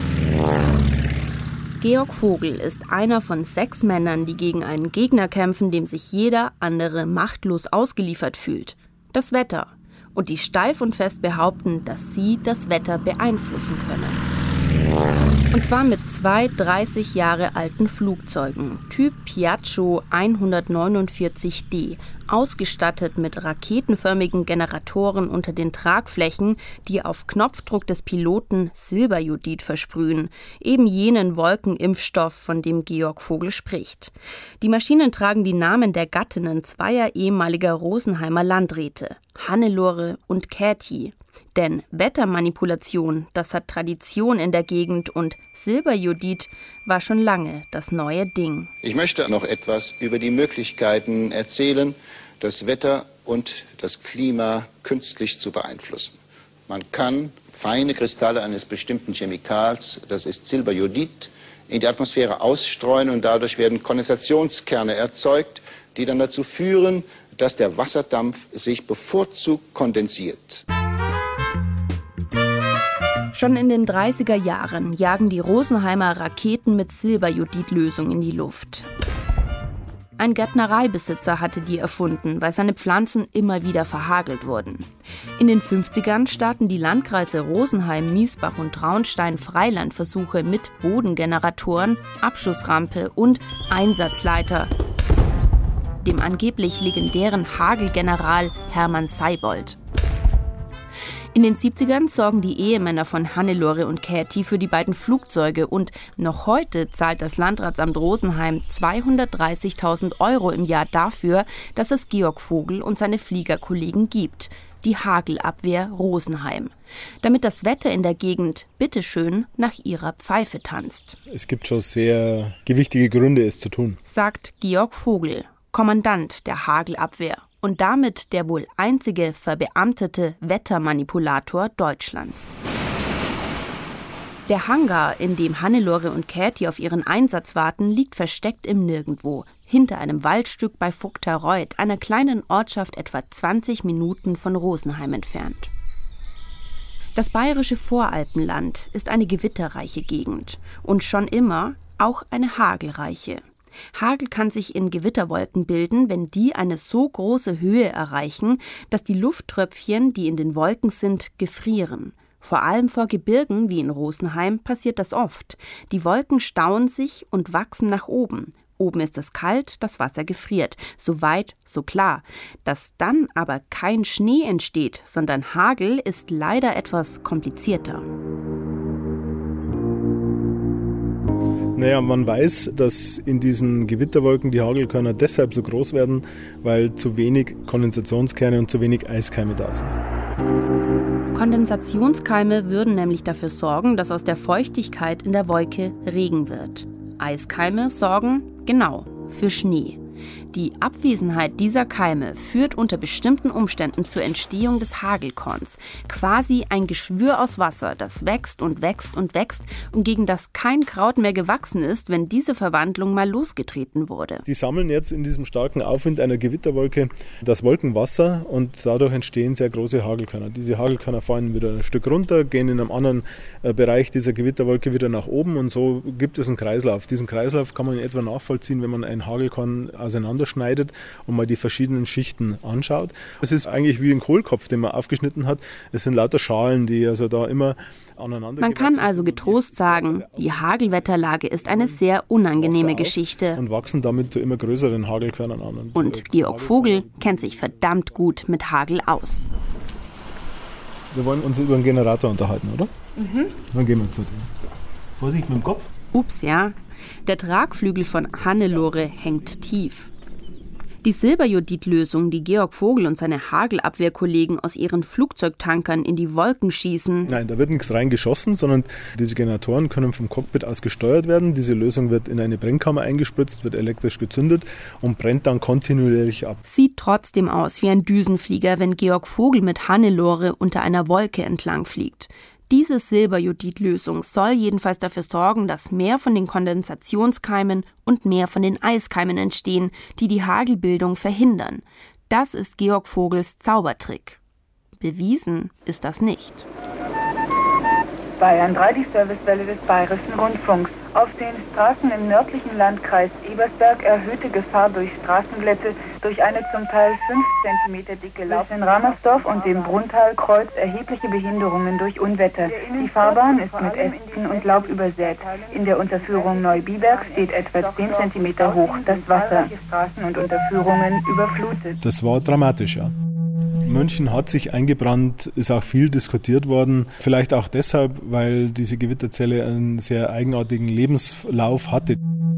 Georg Vogel ist einer von 6 Männern, die gegen einen Gegner kämpfen, dem sich jeder andere machtlos ausgeliefert fühlt. Das Wetter. Und die steif und fest behaupten, dass sie das Wetter beeinflussen können. Und zwar mit 2 30 Jahre alten Flugzeugen, Typ Piaggio 149D, ausgestattet mit raketenförmigen Generatoren unter den Tragflächen, die auf Knopfdruck des Piloten Silberjodid versprühen, eben jenen Wolkenimpfstoff, von dem Georg Vogel spricht. Die Maschinen tragen die Namen der Gattinnen 2 ehemaliger Rosenheimer Landräte, Hannelore und Käthi. Denn Wettermanipulation, das hat Tradition in der Gegend und Silberjodid war schon lange das neue Ding. Ich möchte noch etwas über die Möglichkeiten erzählen, das Wetter und das Klima künstlich zu beeinflussen. Man kann feine Kristalle eines bestimmten Chemikals, das ist Silberjodid, in die Atmosphäre ausstreuen und dadurch werden Kondensationskerne erzeugt, die dann dazu führen, dass der Wasserdampf sich bevorzugt kondensiert. Schon in den 30er Jahren jagen die Rosenheimer Raketen mit Silberjodidlösung in die Luft. Ein Gärtnereibesitzer hatte die erfunden, weil seine Pflanzen immer wieder verhagelt wurden. In den 50ern starten die Landkreise Rosenheim, Miesbach und Traunstein Freilandversuche mit Bodengeneratoren, Abschussrampe und Einsatzleiter, dem angeblich legendären Hagelgeneral Hermann Seibold. In den 70ern sorgen die Ehemänner von Hannelore und Käthi für die beiden Flugzeuge und noch heute zahlt das Landratsamt Rosenheim 230.000 € im Jahr dafür, dass es Georg Vogel und seine Fliegerkollegen gibt, die Hagelabwehr Rosenheim, damit das Wetter in der Gegend bitteschön nach ihrer Pfeife tanzt. Es gibt schon sehr gewichtige Gründe, es zu tun, sagt Georg Vogel, Kommandant der Hagelabwehr. Und damit der wohl einzige verbeamtete Wettermanipulator Deutschlands. Der Hangar, in dem Hannelore und Käthi auf ihren Einsatz warten, liegt versteckt im Nirgendwo, hinter einem Waldstück bei Vogtereuth, einer kleinen Ortschaft etwa 20 Minuten von Rosenheim entfernt. Das bayerische Voralpenland ist eine gewitterreiche Gegend und schon immer, auch eine hagelreiche. Hagel kann sich in Gewitterwolken bilden, wenn die eine so große Höhe erreichen, dass die Lufttröpfchen, die in den Wolken sind, gefrieren. Vor allem vor Gebirgen wie in Rosenheim passiert das oft. Die Wolken stauen sich und wachsen nach oben. Oben ist es kalt, das Wasser gefriert. So weit, so klar. Dass dann aber kein Schnee entsteht, sondern Hagel, ist leider etwas komplizierter. Naja, man weiß, dass in diesen Gewitterwolken die Hagelkörner deshalb so groß werden, weil zu wenig Kondensationskerne und zu wenig Eiskeime da sind. Kondensationskeime würden nämlich dafür sorgen, dass aus der Feuchtigkeit in der Wolke Regen wird. Eiskeime sorgen, genau, für Schnee. Die Abwesenheit dieser Keime führt unter bestimmten Umständen zur Entstehung des Hagelkorns. Quasi ein Geschwür aus Wasser, das wächst und wächst und wächst und gegen das kein Kraut mehr gewachsen ist, wenn diese Verwandlung mal losgetreten wurde. Die sammeln jetzt in diesem starken Aufwind einer Gewitterwolke das Wolkenwasser und dadurch entstehen sehr große Hagelkörner. Diese Hagelkörner fallen wieder ein Stück runter, gehen in einem anderen Bereich dieser Gewitterwolke wieder nach oben und so gibt es einen Kreislauf. Diesen Kreislauf kann man in etwa nachvollziehen, wenn man ein Hagelkorn auseinanderschneidet und mal die verschiedenen Schichten anschaut. Es ist eigentlich wie ein Kohlkopf, den man aufgeschnitten hat. Es sind lauter Schalen, die also da immer aneinander. Man kann also getrost sagen, die Hagelwetterlage ist eine sehr unangenehme Geschichte. Und wachsen damit zu immer größeren Hagelkörnern an. Und Georg Vogel kennt sich verdammt gut mit Hagel aus. Wir wollen uns über einen Generator unterhalten, oder? Mhm. Dann gehen wir zu dem. Vorsicht mit dem Kopf. Ups, ja. Der Tragflügel von Hannelore hängt tief. Die Silberjodid-Lösung, die Georg Vogel und seine Hagelabwehrkollegen aus ihren Flugzeugtankern in die Wolken schießen. Nein, da wird nichts reingeschossen, sondern diese Generatoren können vom Cockpit aus gesteuert werden. Diese Lösung wird in eine Brennkammer eingespritzt, wird elektrisch gezündet und brennt dann kontinuierlich ab. Sieht trotzdem aus wie ein Düsenflieger, wenn Georg Vogel mit Hannelore unter einer Wolke entlang fliegt. Diese Silberjodid-Lösung soll jedenfalls dafür sorgen, dass mehr von den Kondensationskeimen und mehr von den Eiskeimen entstehen, die die Hagelbildung verhindern. Das ist Georg Vogels Zaubertrick. Bewiesen ist das nicht. Bayern 3, die Servicewelle des Bayerischen Rundfunks. Auf den Straßen im nördlichen Landkreis Ebersberg erhöhte Gefahr durch Straßenglätte, durch eine zum Teil 5 cm dicke Lauf in Ramersdorf und dem Brunntalkreuz erhebliche Behinderungen durch Unwetter. Die Fahrbahn ist mit Ästen und Laub übersät. In der Unterführung Neubiberg steht etwa 10 cm hoch das Wasser. Straßen und Unterführungen überflutet. Das war dramatisch, ja. München hat sich eingebrannt, ist auch viel diskutiert worden. Vielleicht auch deshalb, weil diese Gewitterzelle einen sehr eigenartigen Lebenslauf hatte.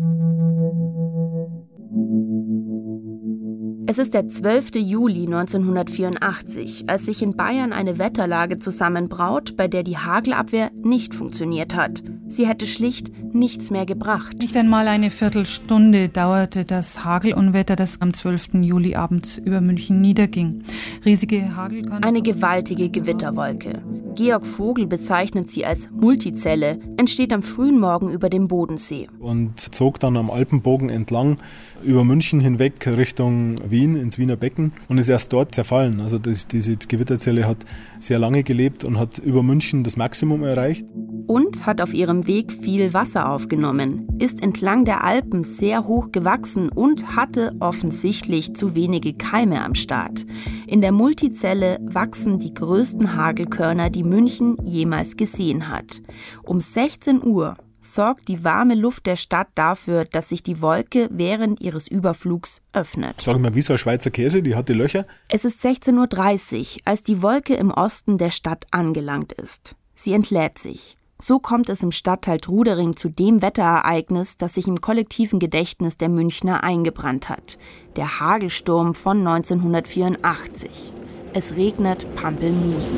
Es ist der 12. Juli 1984, als sich in Bayern eine Wetterlage zusammenbraut, bei der die Hagelabwehr nicht funktioniert hat. Sie hätte schlicht nichts mehr gebracht. Nicht einmal eine Viertelstunde dauerte das Hagelunwetter, das am 12. Juli abends über München niederging. Riesige Hagelkörner. Eine gewaltige Gewitterwolke. Georg Vogel bezeichnet sie als Multizelle, entsteht am frühen Morgen über dem Bodensee. Und zog dann am Alpenbogen entlang über München hinweg Richtung Wien, ins Wiener Becken und ist erst dort zerfallen. Also diese Gewitterzelle hat sehr lange gelebt und hat über München das Maximum erreicht. Und hat auf ihrem Weg viel Wasser aufgenommen, ist entlang der Alpen sehr hoch gewachsen und hatte offensichtlich zu wenige Keime am Start. In der Multizelle wachsen die größten Hagelkörner, die München jemals gesehen hat. Um 16 Uhr sorgt die warme Luft der Stadt dafür, dass sich die Wolke während ihres Überflugs öffnet. Sag mal, wie so ein Schweizer Käse, die hatte Löcher. Es ist 16:30 Uhr, als die Wolke im Osten der Stadt angelangt ist. Sie entlädt sich. So kommt es im Stadtteil Trudering zu dem Wetterereignis, das sich im kollektiven Gedächtnis der Münchner eingebrannt hat. Der Hagelsturm von 1984. Es regnet Pampelmusen.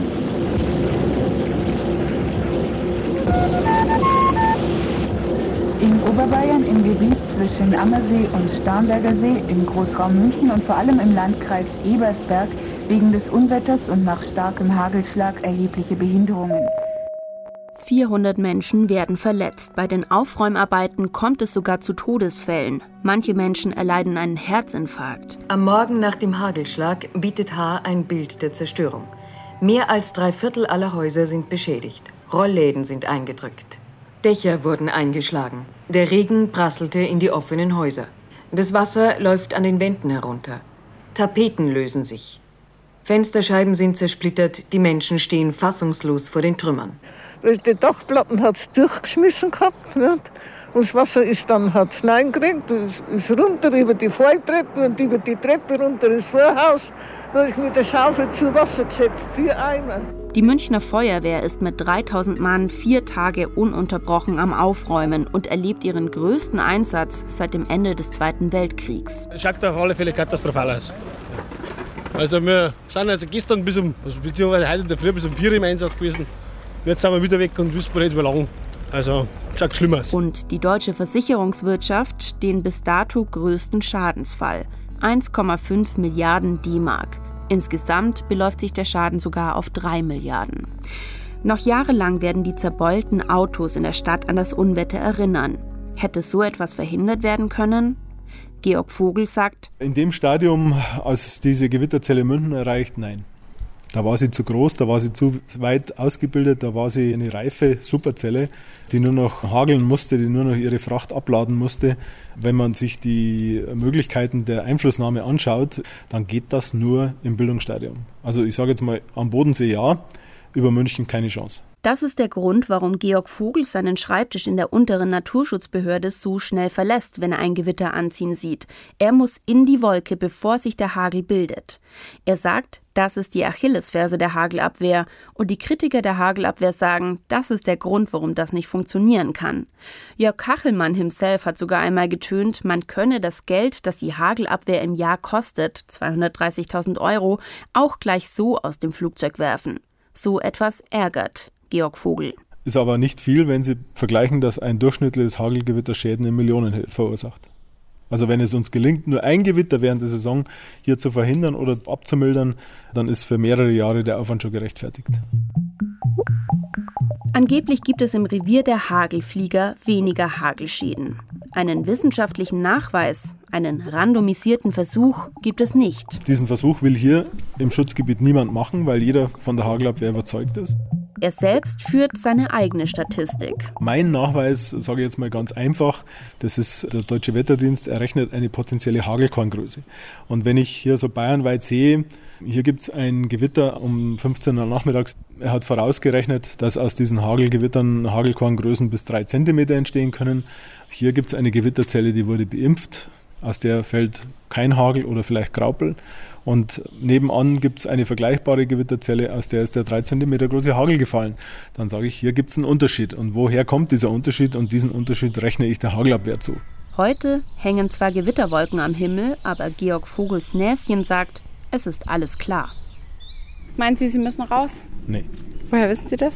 In Oberbayern, im Gebiet zwischen Ammersee und Starnberger See, im Großraum München und vor allem im Landkreis Ebersberg wegen des Unwetters und nach starkem Hagelschlag erhebliche Behinderungen. 400 Menschen werden verletzt. Bei den Aufräumarbeiten kommt es sogar zu Todesfällen. Manche Menschen erleiden einen Herzinfarkt. Am Morgen nach dem Hagelschlag bietet H. ein Bild der Zerstörung. Mehr als 3/4 aller Häuser sind beschädigt. Rollläden sind eingedrückt. Dächer wurden eingeschlagen. Der Regen prasselte in die offenen Häuser. Das Wasser läuft an den Wänden herunter. Tapeten lösen sich. Fensterscheiben sind zersplittert, die Menschen stehen fassungslos vor den Trümmern. Die Dachplatten hat es durchgeschmissen gehabt. Nicht? Und das Wasser ist dann hineingerannt, ist runter über die Falltreppen und über die Treppe runter ins Vorhaus. Da habe ich mit der Schaufel zu Wasser gesetzt, 4 Eimer. Die Münchner Feuerwehr ist mit 3000 Mann 4 Tage ununterbrochen am Aufräumen und erlebt ihren größten Einsatz seit dem Ende des Zweiten Weltkriegs. Es schaut auf alle Fälle katastrophal aus. Also wir sind gestern beziehungsweise heute in der Früh bis um 4 Uhr im Einsatz gewesen. Jetzt sind wir wieder weg und wissen nicht, wie lange. Also schaut schlimm aus. Und die deutsche Versicherungswirtschaft den bis dato größten Schadensfall. 1,5 Milliarden D-Mark. Insgesamt beläuft sich der Schaden sogar auf 3 Milliarden. Noch jahrelang werden die zerbeulten Autos in der Stadt an das Unwetter erinnern. Hätte so etwas verhindert werden können? Georg Vogel sagt: In dem Stadium, als diese Gewitterzelle München erreicht, nein. Da war sie zu groß, da war sie zu weit ausgebildet, da war sie eine reife Superzelle, die nur noch hageln musste, die nur noch ihre Fracht abladen musste. Wenn man sich die Möglichkeiten der Einflussnahme anschaut, dann geht das nur im Bildungsstadium. Also ich sage jetzt mal, am Bodensee ja, über München keine Chance. Das ist der Grund, warum Georg Vogel seinen Schreibtisch in der unteren Naturschutzbehörde so schnell verlässt, wenn er ein Gewitter anziehen sieht. Er muss in die Wolke, bevor sich der Hagel bildet. Er sagt, das ist die Achillesferse der Hagelabwehr. Und die Kritiker der Hagelabwehr sagen, das ist der Grund, warum das nicht funktionieren kann. Jörg Kachelmann himself hat sogar einmal getönt, man könne das Geld, das die Hagelabwehr im Jahr kostet, 230.000 €, auch gleich so aus dem Flugzeug werfen. So etwas ärgert Georg Vogel. Ist aber nicht viel, wenn Sie vergleichen, dass ein durchschnittliches Hagelgewitter Schäden in Millionen verursacht. Also wenn es uns gelingt, nur ein Gewitter während der Saison hier zu verhindern oder abzumildern, dann ist für mehrere Jahre der Aufwand schon gerechtfertigt. Angeblich gibt es im Revier der Hagelflieger weniger Hagelschäden. Einen wissenschaftlichen Nachweis, einen randomisierten Versuch gibt es nicht. Diesen Versuch will hier im Schutzgebiet niemand machen, weil jeder von der Hagelabwehr überzeugt ist. Er selbst führt seine eigene Statistik. Mein Nachweis, sage ich jetzt mal ganz einfach, das ist der Deutsche Wetterdienst, errechnet eine potenzielle Hagelkorngröße. Und wenn ich hier so bayernweit sehe, hier gibt es ein Gewitter um 15 Uhr nachmittags. Er hat vorausgerechnet, dass aus diesen Hagelgewittern Hagelkorngrößen bis 3 Zentimeter entstehen können. Hier gibt es eine Gewitterzelle, die wurde beimpft. Aus der fällt kein Hagel oder vielleicht Graupel. Und nebenan gibt es eine vergleichbare Gewitterzelle, aus der ist der 3 Zentimeter große Hagel gefallen. Dann sage ich, hier gibt es einen Unterschied. Und woher kommt dieser Unterschied? Und diesen Unterschied rechne ich der Hagelabwehr zu. Heute hängen zwar Gewitterwolken am Himmel, aber Georg Vogels Näschen sagt, es ist alles klar. Meinen Sie, Sie müssen raus? Nee. Woher wissen Sie das?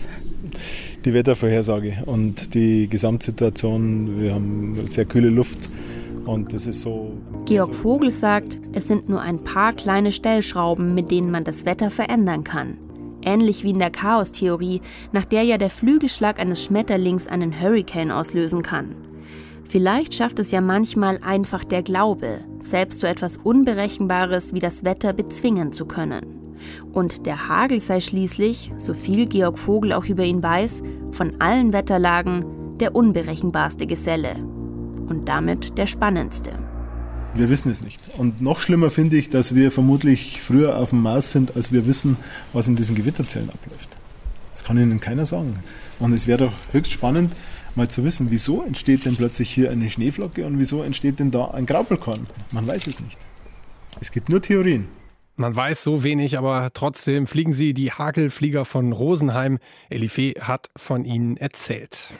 Die Wettervorhersage und die Gesamtsituation. Wir haben sehr kühle Luft. Und das ist so. Georg Vogel sagt, es sind nur ein paar kleine Stellschrauben, mit denen man das Wetter verändern kann. Ähnlich wie in der Chaostheorie, nach der ja der Flügelschlag eines Schmetterlings einen Hurrikan auslösen kann. Vielleicht schafft es ja manchmal einfach der Glaube, selbst so etwas Unberechenbares wie das Wetter bezwingen zu können. Und der Hagel sei schließlich, so viel Georg Vogel auch über ihn weiß, von allen Wetterlagen der unberechenbarste Geselle. Und damit der spannendste. Wir wissen es nicht. Und noch schlimmer finde ich, dass wir vermutlich früher auf dem Mars sind, als wir wissen, was in diesen Gewitterzellen abläuft. Das kann Ihnen keiner sagen. Und es wäre doch höchst spannend, mal zu wissen, wieso entsteht denn plötzlich hier eine Schneeflocke und wieso entsteht denn da ein Graupelkorn? Man weiß es nicht. Es gibt nur Theorien. Man weiß so wenig, aber trotzdem fliegen sie, die Hagelflieger von Rosenheim. Elli Fee hat von ihnen erzählt.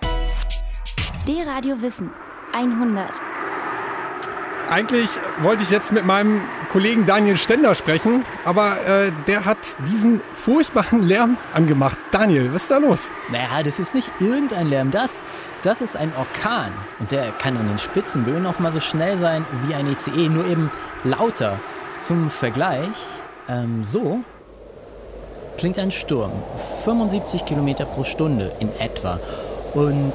D-Radio Wissen 100. Eigentlich wollte ich jetzt mit meinem Kollegen Daniel Stender sprechen, aber der hat diesen furchtbaren Lärm angemacht. Daniel, was ist da los? Naja, das ist nicht irgendein Lärm, das ist ein Orkan. Und der kann in den Spitzenböen auch mal so schnell sein wie ein ICE, nur eben lauter. Zum Vergleich, so klingt ein Sturm. 75 Kilometer pro Stunde in etwa. Und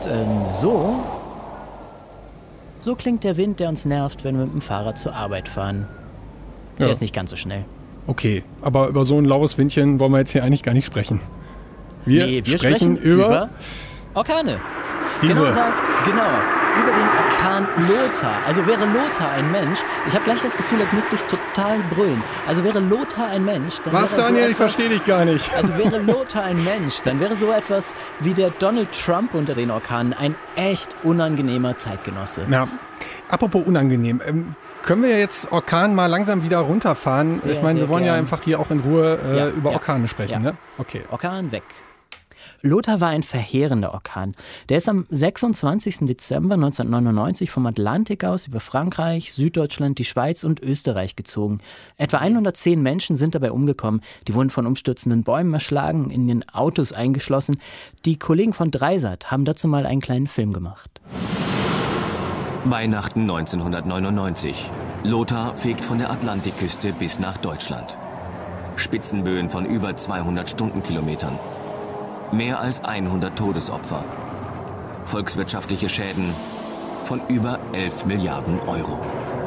so klingt der Wind, der uns nervt, wenn wir mit dem Fahrrad zur Arbeit fahren. Der ist nicht ganz so schnell. Okay, aber über so ein laues Windchen wollen wir jetzt hier eigentlich gar nicht sprechen. Wir sprechen über Orkane. Diese. Genau. über den Orkan Lothar. Also wäre Lothar ein Mensch, ich habe gleich das Gefühl, als müsste ich total brüllen. Also wäre Lothar ein Mensch, dann Was, wäre Daniel? so Ich verstehe dich gar nicht. Also wäre Lothar ein Mensch, dann wäre so etwas wie der Donald Trump unter den Orkanen ein echt unangenehmer Zeitgenosse. Ja, apropos unangenehm. Können wir jetzt Orkan mal langsam wieder runterfahren? Sehr, ich meine, wir wollen gern. ja einfach hier auch in Ruhe über ja, Orkane sprechen, ja. ne? Okay. Orkan weg. Lothar war ein verheerender Orkan. Der ist am 26. Dezember 1999 vom Atlantik aus über Frankreich, Süddeutschland, die Schweiz und Österreich gezogen. Etwa 110 Menschen sind dabei umgekommen. Die wurden von umstürzenden Bäumen erschlagen, in den Autos eingeschlossen. Die Kollegen von Dreisat haben dazu mal einen kleinen Film gemacht. Weihnachten 1999. Lothar fegt von der Atlantikküste bis nach Deutschland. Spitzenböen von über 200 Stundenkilometern. Mehr als 100 Todesopfer. Volkswirtschaftliche Schäden von über 11 Milliarden Euro.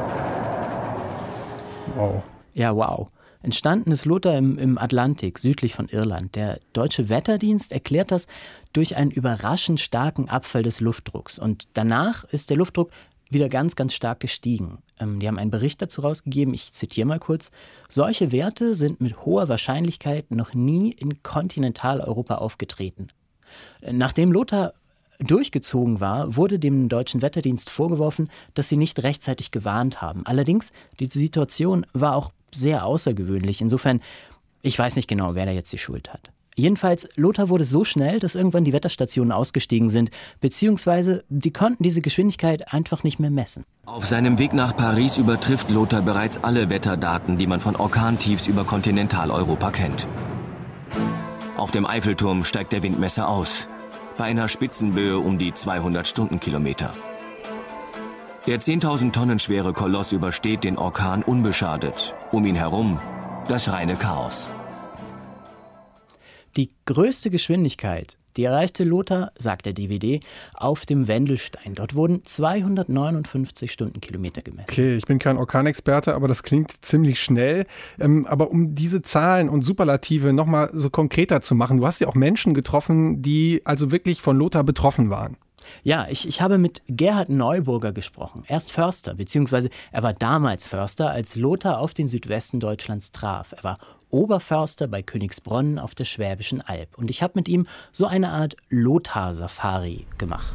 Wow. Ja, wow. Entstanden ist Lothar im Atlantik, südlich von Irland. Der deutsche Wetterdienst erklärt das durch einen überraschend starken Abfall des Luftdrucks. Und danach ist der Luftdruck wieder ganz, ganz stark gestiegen. Die haben einen Bericht dazu rausgegeben, ich zitiere mal kurz. Solche Werte sind mit hoher Wahrscheinlichkeit noch nie in Kontinentaleuropa aufgetreten. Nachdem Lothar durchgezogen war, wurde dem deutschen Wetterdienst vorgeworfen, dass sie nicht rechtzeitig gewarnt haben. Allerdings, die Situation war auch sehr außergewöhnlich. Insofern, ich weiß nicht genau, wer da jetzt die Schuld hat. Jedenfalls, Lothar wurde so schnell, dass irgendwann die Wetterstationen ausgestiegen sind, beziehungsweise die konnten diese Geschwindigkeit einfach nicht mehr messen. Auf seinem Weg nach Paris übertrifft Lothar bereits alle Wetterdaten, die man von Orkantiefs über Kontinentaleuropa kennt. Auf dem Eiffelturm steigt der Windmesser aus, bei einer Spitzenböe um die 200 Stundenkilometer. Der 10.000 Tonnen schwere Koloss übersteht den Orkan unbeschadet. Um ihn herum das reine Chaos. Die größte Geschwindigkeit, die erreichte Lothar, sagt der DWD, auf dem Wendelstein. Dort wurden 259 Stundenkilometer gemessen. Okay, ich bin kein Orkanexperte, aber das klingt ziemlich schnell. Aber um diese Zahlen und Superlative nochmal so konkreter zu machen, du hast ja auch Menschen getroffen, die also wirklich von Lothar betroffen waren. Ja, ich habe mit Gerhard Neuburger gesprochen. Er ist Förster, beziehungsweise er war damals Förster, als Lothar auf den Südwesten Deutschlands traf. Er war Oberförster bei Königsbronn auf der Schwäbischen Alb. Und ich habe mit ihm so eine Art Lothar-Safari gemacht.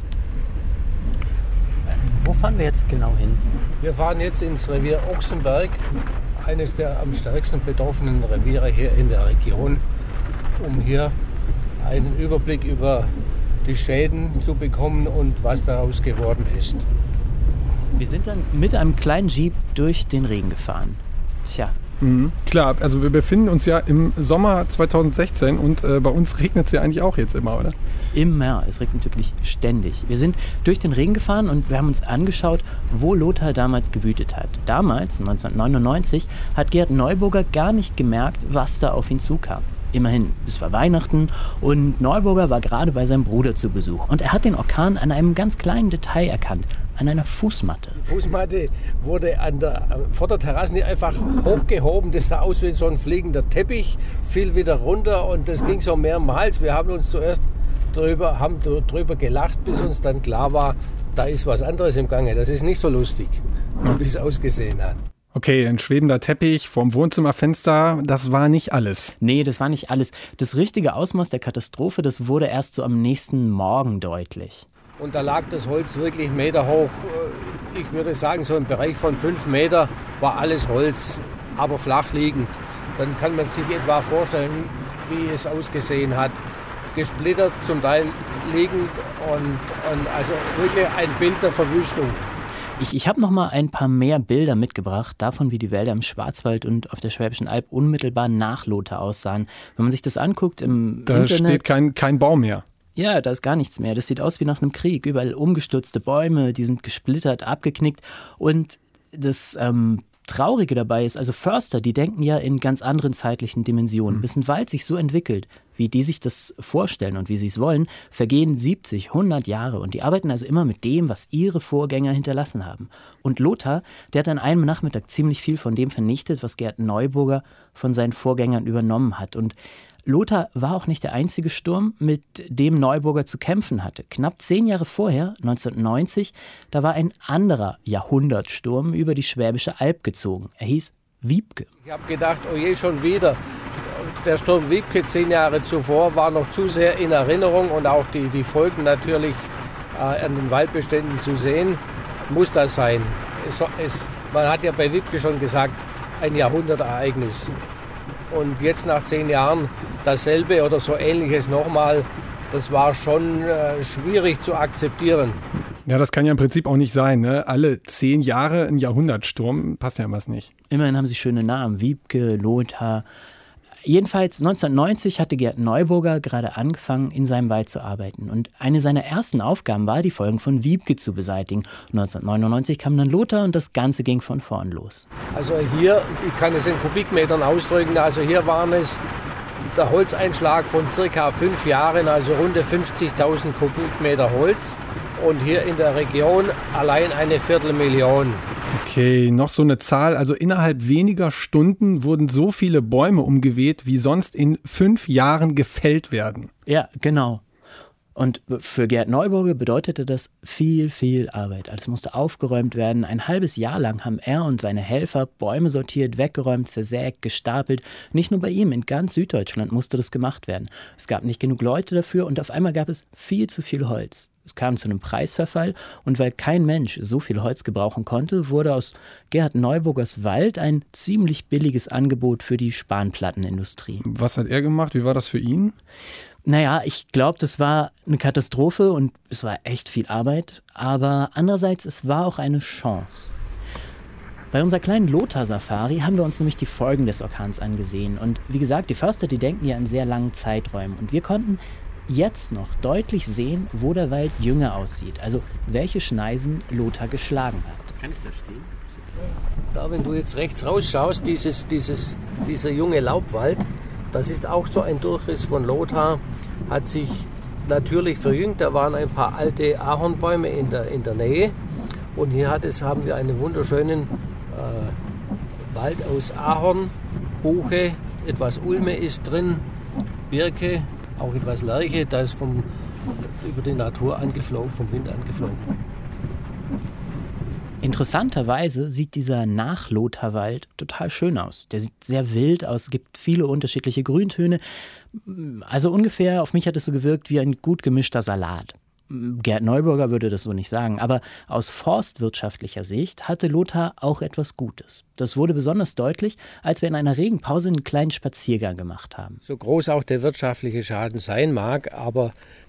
Wo fahren wir jetzt genau hin? Wir fahren jetzt ins Revier Ochsenberg, eines der am stärksten betroffenen Reviere hier in der Region, um hier einen Überblick über die Schäden zu bekommen und was daraus geworden ist. Wir sind dann mit einem kleinen Jeep durch den Regen gefahren. Tja. Klar, also wir befinden uns ja im Sommer 2016 und bei uns regnet es ja eigentlich auch jetzt immer, oder? Immer, es regnet wirklich ständig. Wir sind durch den Regen gefahren und wir haben uns angeschaut, wo Lothar damals gewütet hat. Damals, 1999, hat Gerhard Neuburger gar nicht gemerkt, was da auf ihn zukam. Immerhin, es war Weihnachten und Neuburger war gerade bei seinem Bruder zu Besuch. Und er hat den Orkan an einem ganz kleinen Detail erkannt, an einer Fußmatte. Die Fußmatte wurde vor der Terrasse nicht einfach hochgehoben. Das sah aus wie so ein fliegender Teppich, fiel wieder runter und das ging so mehrmals. Wir haben uns zuerst drüber gelacht, bis uns dann klar war, da ist was anderes im Gange. Das ist nicht so lustig, wie es ausgesehen hat. Okay, ein schwebender Teppich vorm Wohnzimmerfenster, das war nicht alles. Nee, das war nicht alles. Das richtige Ausmaß der Katastrophe, das wurde erst so am nächsten Morgen deutlich. Und da lag das Holz wirklich Meter hoch. Ich würde sagen, so im Bereich von 5 Meter war alles Holz, aber flach liegend. Dann kann man sich etwa vorstellen, wie es ausgesehen hat. Gesplittert, zum Teil liegend und also wirklich ein Bild der Verwüstung. Ich habe noch mal ein paar mehr Bilder mitgebracht, davon, wie die Wälder im Schwarzwald und auf der Schwäbischen Alb unmittelbar nach Lothar aussahen. Wenn man sich das anguckt im Internet... Da steht kein Baum mehr. Ja, da ist gar nichts mehr. Das sieht aus wie nach einem Krieg. Überall umgestürzte Bäume, die sind gesplittert, abgeknickt. Und das Traurige dabei ist, also Förster, die denken ja in ganz anderen zeitlichen Dimensionen. Bis ein Wald sich so entwickelt, wie die sich das vorstellen und wie sie es wollen, vergehen 70, 100 Jahre und die arbeiten also immer mit dem, was ihre Vorgänger hinterlassen haben. Und Lothar, der hat an einem Nachmittag ziemlich viel von dem vernichtet, was Gerd Neuburger von seinen Vorgängern übernommen hat. Und Lothar war auch nicht der einzige Sturm, mit dem Neuburger zu kämpfen hatte. Knapp 10 Jahre vorher, 1990, da war ein anderer Jahrhundertsturm über die Schwäbische Alb gezogen. Er hieß Wiebke. Ich habe gedacht, oh je, schon wieder. Der Sturm Wiebke 10 Jahre zuvor war noch zu sehr in Erinnerung und auch die Folgen natürlich an den Waldbeständen zu sehen. Muss das sein. Man hat ja bei Wiebke schon gesagt, ein Jahrhundertereignis. Und jetzt nach 10 Jahren dasselbe oder so Ähnliches nochmal, das war schon schwierig zu akzeptieren. Ja, das kann ja im Prinzip auch nicht sein, ne? Alle 10 Jahre ein Jahrhundertsturm, passt ja was nicht. Immerhin haben sie schöne Namen, Wiebke, Lothar. Jedenfalls 1990 hatte Gerd Neuburger gerade angefangen, in seinem Wald zu arbeiten. Und eine seiner ersten Aufgaben war, die Folgen von Wiebke zu beseitigen. 1999 kam dann Lothar und das Ganze ging von vorn los. Also hier, ich kann es in Kubikmetern ausdrücken, also hier waren es der Holzeinschlag von circa 5 Jahren, also rund 50.000 Kubikmeter Holz. Und hier in der Region allein 250.000. Okay, noch so eine Zahl. Also innerhalb weniger Stunden wurden so viele Bäume umgeweht, wie sonst in 5 Jahren gefällt werden. Ja, genau. Und für Gerd Neuburger bedeutete das viel, viel Arbeit. Alles musste aufgeräumt werden. Ein halbes Jahr lang haben er und seine Helfer Bäume sortiert, weggeräumt, zersägt, gestapelt. Nicht nur bei ihm, in ganz Süddeutschland musste das gemacht werden. Es gab nicht genug Leute dafür und auf einmal gab es viel zu viel Holz. Es kam zu einem Preisverfall und weil kein Mensch so viel Holz gebrauchen konnte, wurde aus Gerd Neuburgers Wald ein ziemlich billiges Angebot für die Spanplattenindustrie. Was hat er gemacht? Wie war das für ihn? Naja, ich glaube, das war eine Katastrophe und es war echt viel Arbeit. Aber andererseits, es war auch eine Chance. Bei unserer kleinen Lothar-Safari haben wir uns nämlich die Folgen des Orkans angesehen. Und wie gesagt, die Förster, die denken ja in sehr langen Zeiträumen. Und wir konnten jetzt noch deutlich sehen, wo der Wald jünger aussieht. Also welche Schneisen Lothar geschlagen hat. Kann ich da stehen? Da, wenn du jetzt rechts rausschaust, dieser junge Laubwald, das ist auch so ein Durchriss von Lothar, hat sich natürlich verjüngt. Da waren ein paar alte Ahornbäume in der Nähe. Und hier haben wir einen wunderschönen Wald aus Ahorn, Buche, etwas Ulme ist drin, Birke, auch etwas Lärche, das ist über die Natur angeflogen, vom Wind angeflogen. Interessanterweise sieht dieser Nach-Lothar-Wald total schön aus. Der sieht sehr wild aus, es gibt viele unterschiedliche Grüntöne. Also ungefähr, auf mich hat es so gewirkt wie ein gut gemischter Salat. Gerd Neuburger würde das so nicht sagen, aber aus forstwirtschaftlicher Sicht hatte Lothar auch etwas Gutes. Das wurde besonders deutlich, als wir in einer Regenpause einen kleinen Spaziergang gemacht haben. So groß auch der wirtschaftliche Schaden sein mag, aber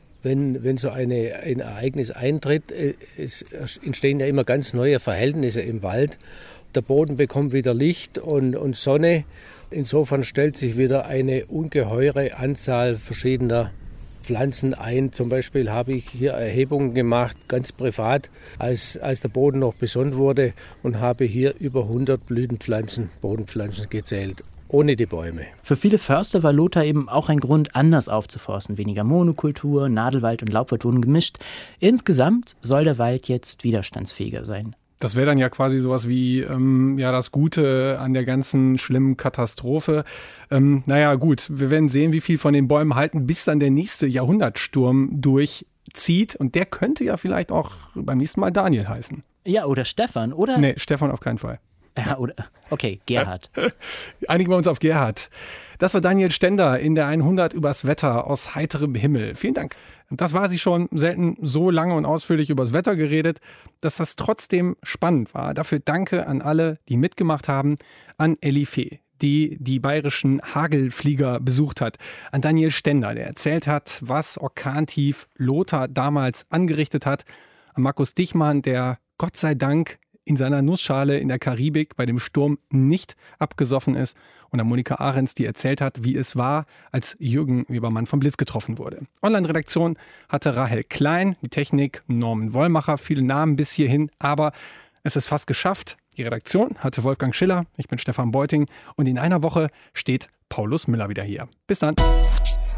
wenn so ein Ereignis eintritt, es entstehen ja immer ganz neue Verhältnisse im Wald. Der Boden bekommt wieder Licht und Sonne. Insofern stellt sich wieder eine ungeheure Anzahl verschiedener Pflanzen ein. Zum Beispiel habe ich hier Erhebungen gemacht, ganz privat, als der Boden noch besonnt wurde und habe hier über 100 Blütenpflanzen, Bodenpflanzen gezählt. Ohne die Bäume. Für viele Förster war Lothar eben auch ein Grund, anders aufzuforsten. Weniger Monokultur, Nadelwald und Laubwald wurden gemischt. Insgesamt soll der Wald jetzt widerstandsfähiger sein. Das wäre dann ja quasi sowas wie das Gute an der ganzen schlimmen Katastrophe. Naja gut, wir werden sehen, wie viel von den Bäumen halten, bis dann der nächste Jahrhundertsturm durchzieht. Und der könnte ja vielleicht auch beim nächsten Mal Daniel heißen. Ja, oder Stefan, oder? Nee, Stefan auf keinen Fall. Ja, oder, okay, Gerhard. Einigen wir uns auf Gerhard. Das war Daniel Stender in der 100 übers Wetter aus heiterem Himmel. Vielen Dank. Und das war sie schon, selten so lange und ausführlich übers Wetter geredet, dass das trotzdem spannend war. Dafür danke an alle, die mitgemacht haben, an Elli Fee, die bayerischen Hagelflieger besucht hat, an Daniel Stender, der erzählt hat, was Orkantief Lothar damals angerichtet hat, an Markus Dichmann, der Gott sei Dank in seiner Nussschale in der Karibik bei dem Sturm nicht abgesoffen ist, und an Monika Ahrens, die erzählt hat, wie es war, als Jürgen Webermann vom Blitz getroffen wurde. Online-Redaktion hatte Rahel Klein, die Technik Norman Wollmacher, viele Namen bis hierhin, aber es ist fast geschafft. Die Redaktion hatte Wolfgang Schiller, ich bin Stefan Beuting und in einer Woche steht Paulus Müller wieder hier. Bis dann.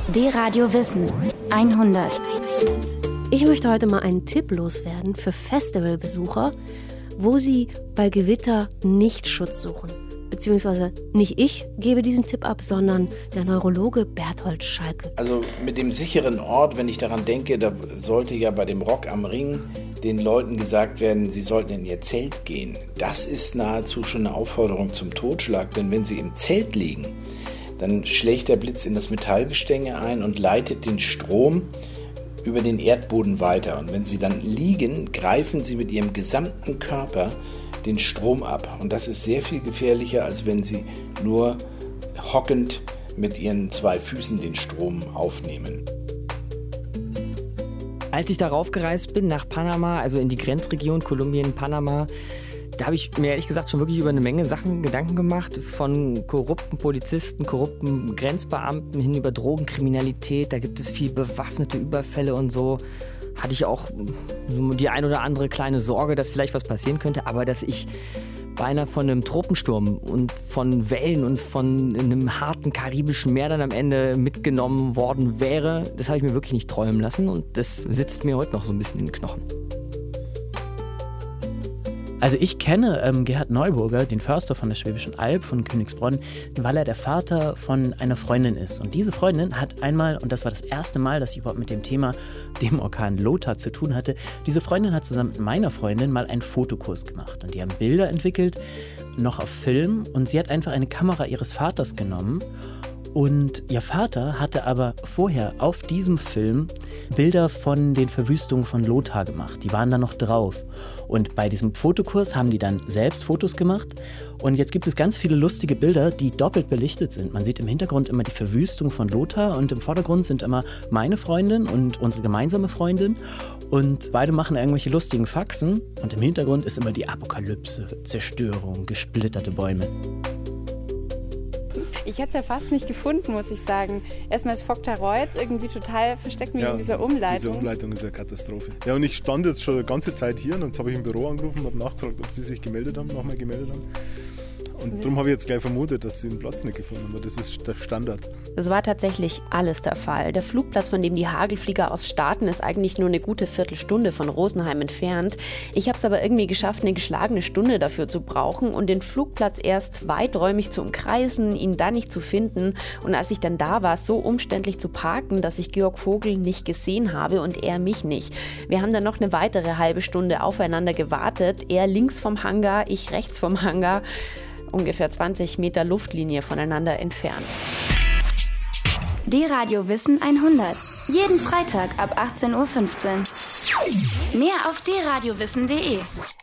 D-Radio Wissen 100. Ich möchte heute mal einen Tipp loswerden für Festivalbesucher, wo sie bei Gewitter nicht Schutz suchen. Beziehungsweise nicht ich gebe diesen Tipp ab, sondern der Neurologe Berthold Schalke. Also mit dem sicheren Ort, wenn ich daran denke, da sollte ja bei dem Rock am Ring den Leuten gesagt werden, sie sollten in ihr Zelt gehen. Das ist nahezu schon eine Aufforderung zum Totschlag, denn wenn sie im Zelt liegen, dann schlägt der Blitz in das Metallgestänge ein und leitet den Strom über den Erdboden weiter. Und wenn sie dann liegen, greifen sie mit ihrem gesamten Körper den Strom ab. Und das ist sehr viel gefährlicher, als wenn sie nur hockend mit ihren 2 Füßen den Strom aufnehmen. Als ich darauf gereist bin nach Panama, also in die Grenzregion Kolumbien, Panama, da habe ich mir ehrlich gesagt schon wirklich über eine Menge Sachen Gedanken gemacht. Von korrupten Polizisten, korrupten Grenzbeamten hin über Drogenkriminalität. Da gibt es viel bewaffnete Überfälle und so. Hatte ich auch die ein oder andere kleine Sorge, dass vielleicht was passieren könnte. Aber dass ich beinahe von einem Tropensturm und von Wellen und von einem harten karibischen Meer dann am Ende mitgenommen worden wäre, das habe ich mir wirklich nicht träumen lassen. Und das sitzt mir heute noch so ein bisschen in den Knochen. Also ich kenne Gerhard Neuburger, den Förster von der Schwäbischen Alb, von Königsbronn, weil er der Vater von einer Freundin ist. Und diese Freundin hat einmal, und das war das erste Mal, dass ich überhaupt mit dem Thema, dem Orkan Lothar zu tun hatte, diese Freundin hat zusammen mit meiner Freundin mal einen Fotokurs gemacht. Und die haben Bilder entwickelt, noch auf Film. Und sie hat einfach eine Kamera ihres Vaters genommen. Und ihr Vater hatte aber vorher auf diesem Film Bilder von den Verwüstungen von Lothar gemacht. Die waren da noch drauf. Und bei diesem Fotokurs haben die dann selbst Fotos gemacht. Und jetzt gibt es ganz viele lustige Bilder, die doppelt belichtet sind. Man sieht im Hintergrund immer die Verwüstung von Lothar und im Vordergrund sind immer meine Freundin und unsere gemeinsame Freundin. Und beide machen irgendwelche lustigen Faxen. Und im Hintergrund ist immer die Apokalypse, Zerstörung, gesplitterte Bäume. Ich hätte es ja fast nicht gefunden, muss ich sagen. Erstmal ist Vogthereuth irgendwie total versteckt wegen dieser Umleitung. Diese Umleitung ist eine Katastrophe. Ja, und ich stand jetzt schon eine ganze Zeit hier und jetzt habe ich im Büro angerufen und habe nachgefragt, ob sie sich nochmal gemeldet haben. Und darum habe ich jetzt gleich vermutet, dass sie den Platz nicht gefunden haben, weil das ist der Standard. Das war tatsächlich alles der Fall. Der Flugplatz, von dem die Hagelflieger aus starten, ist eigentlich nur eine gute Viertelstunde von Rosenheim entfernt. Ich habe es aber irgendwie geschafft, eine geschlagene Stunde dafür zu brauchen und den Flugplatz erst weiträumig zu umkreisen, ihn dann nicht zu finden. Und als ich dann da war, so umständlich zu parken, dass ich Georg Vogel nicht gesehen habe und er mich nicht. Wir haben dann noch eine weitere halbe Stunde aufeinander gewartet. Er links vom Hangar, ich rechts vom Hangar. Ungefähr 20 Meter Luftlinie voneinander entfernt. D-Radio Wissen 100. Jeden Freitag ab 18:15 Uhr. Mehr auf dradiowissen.de.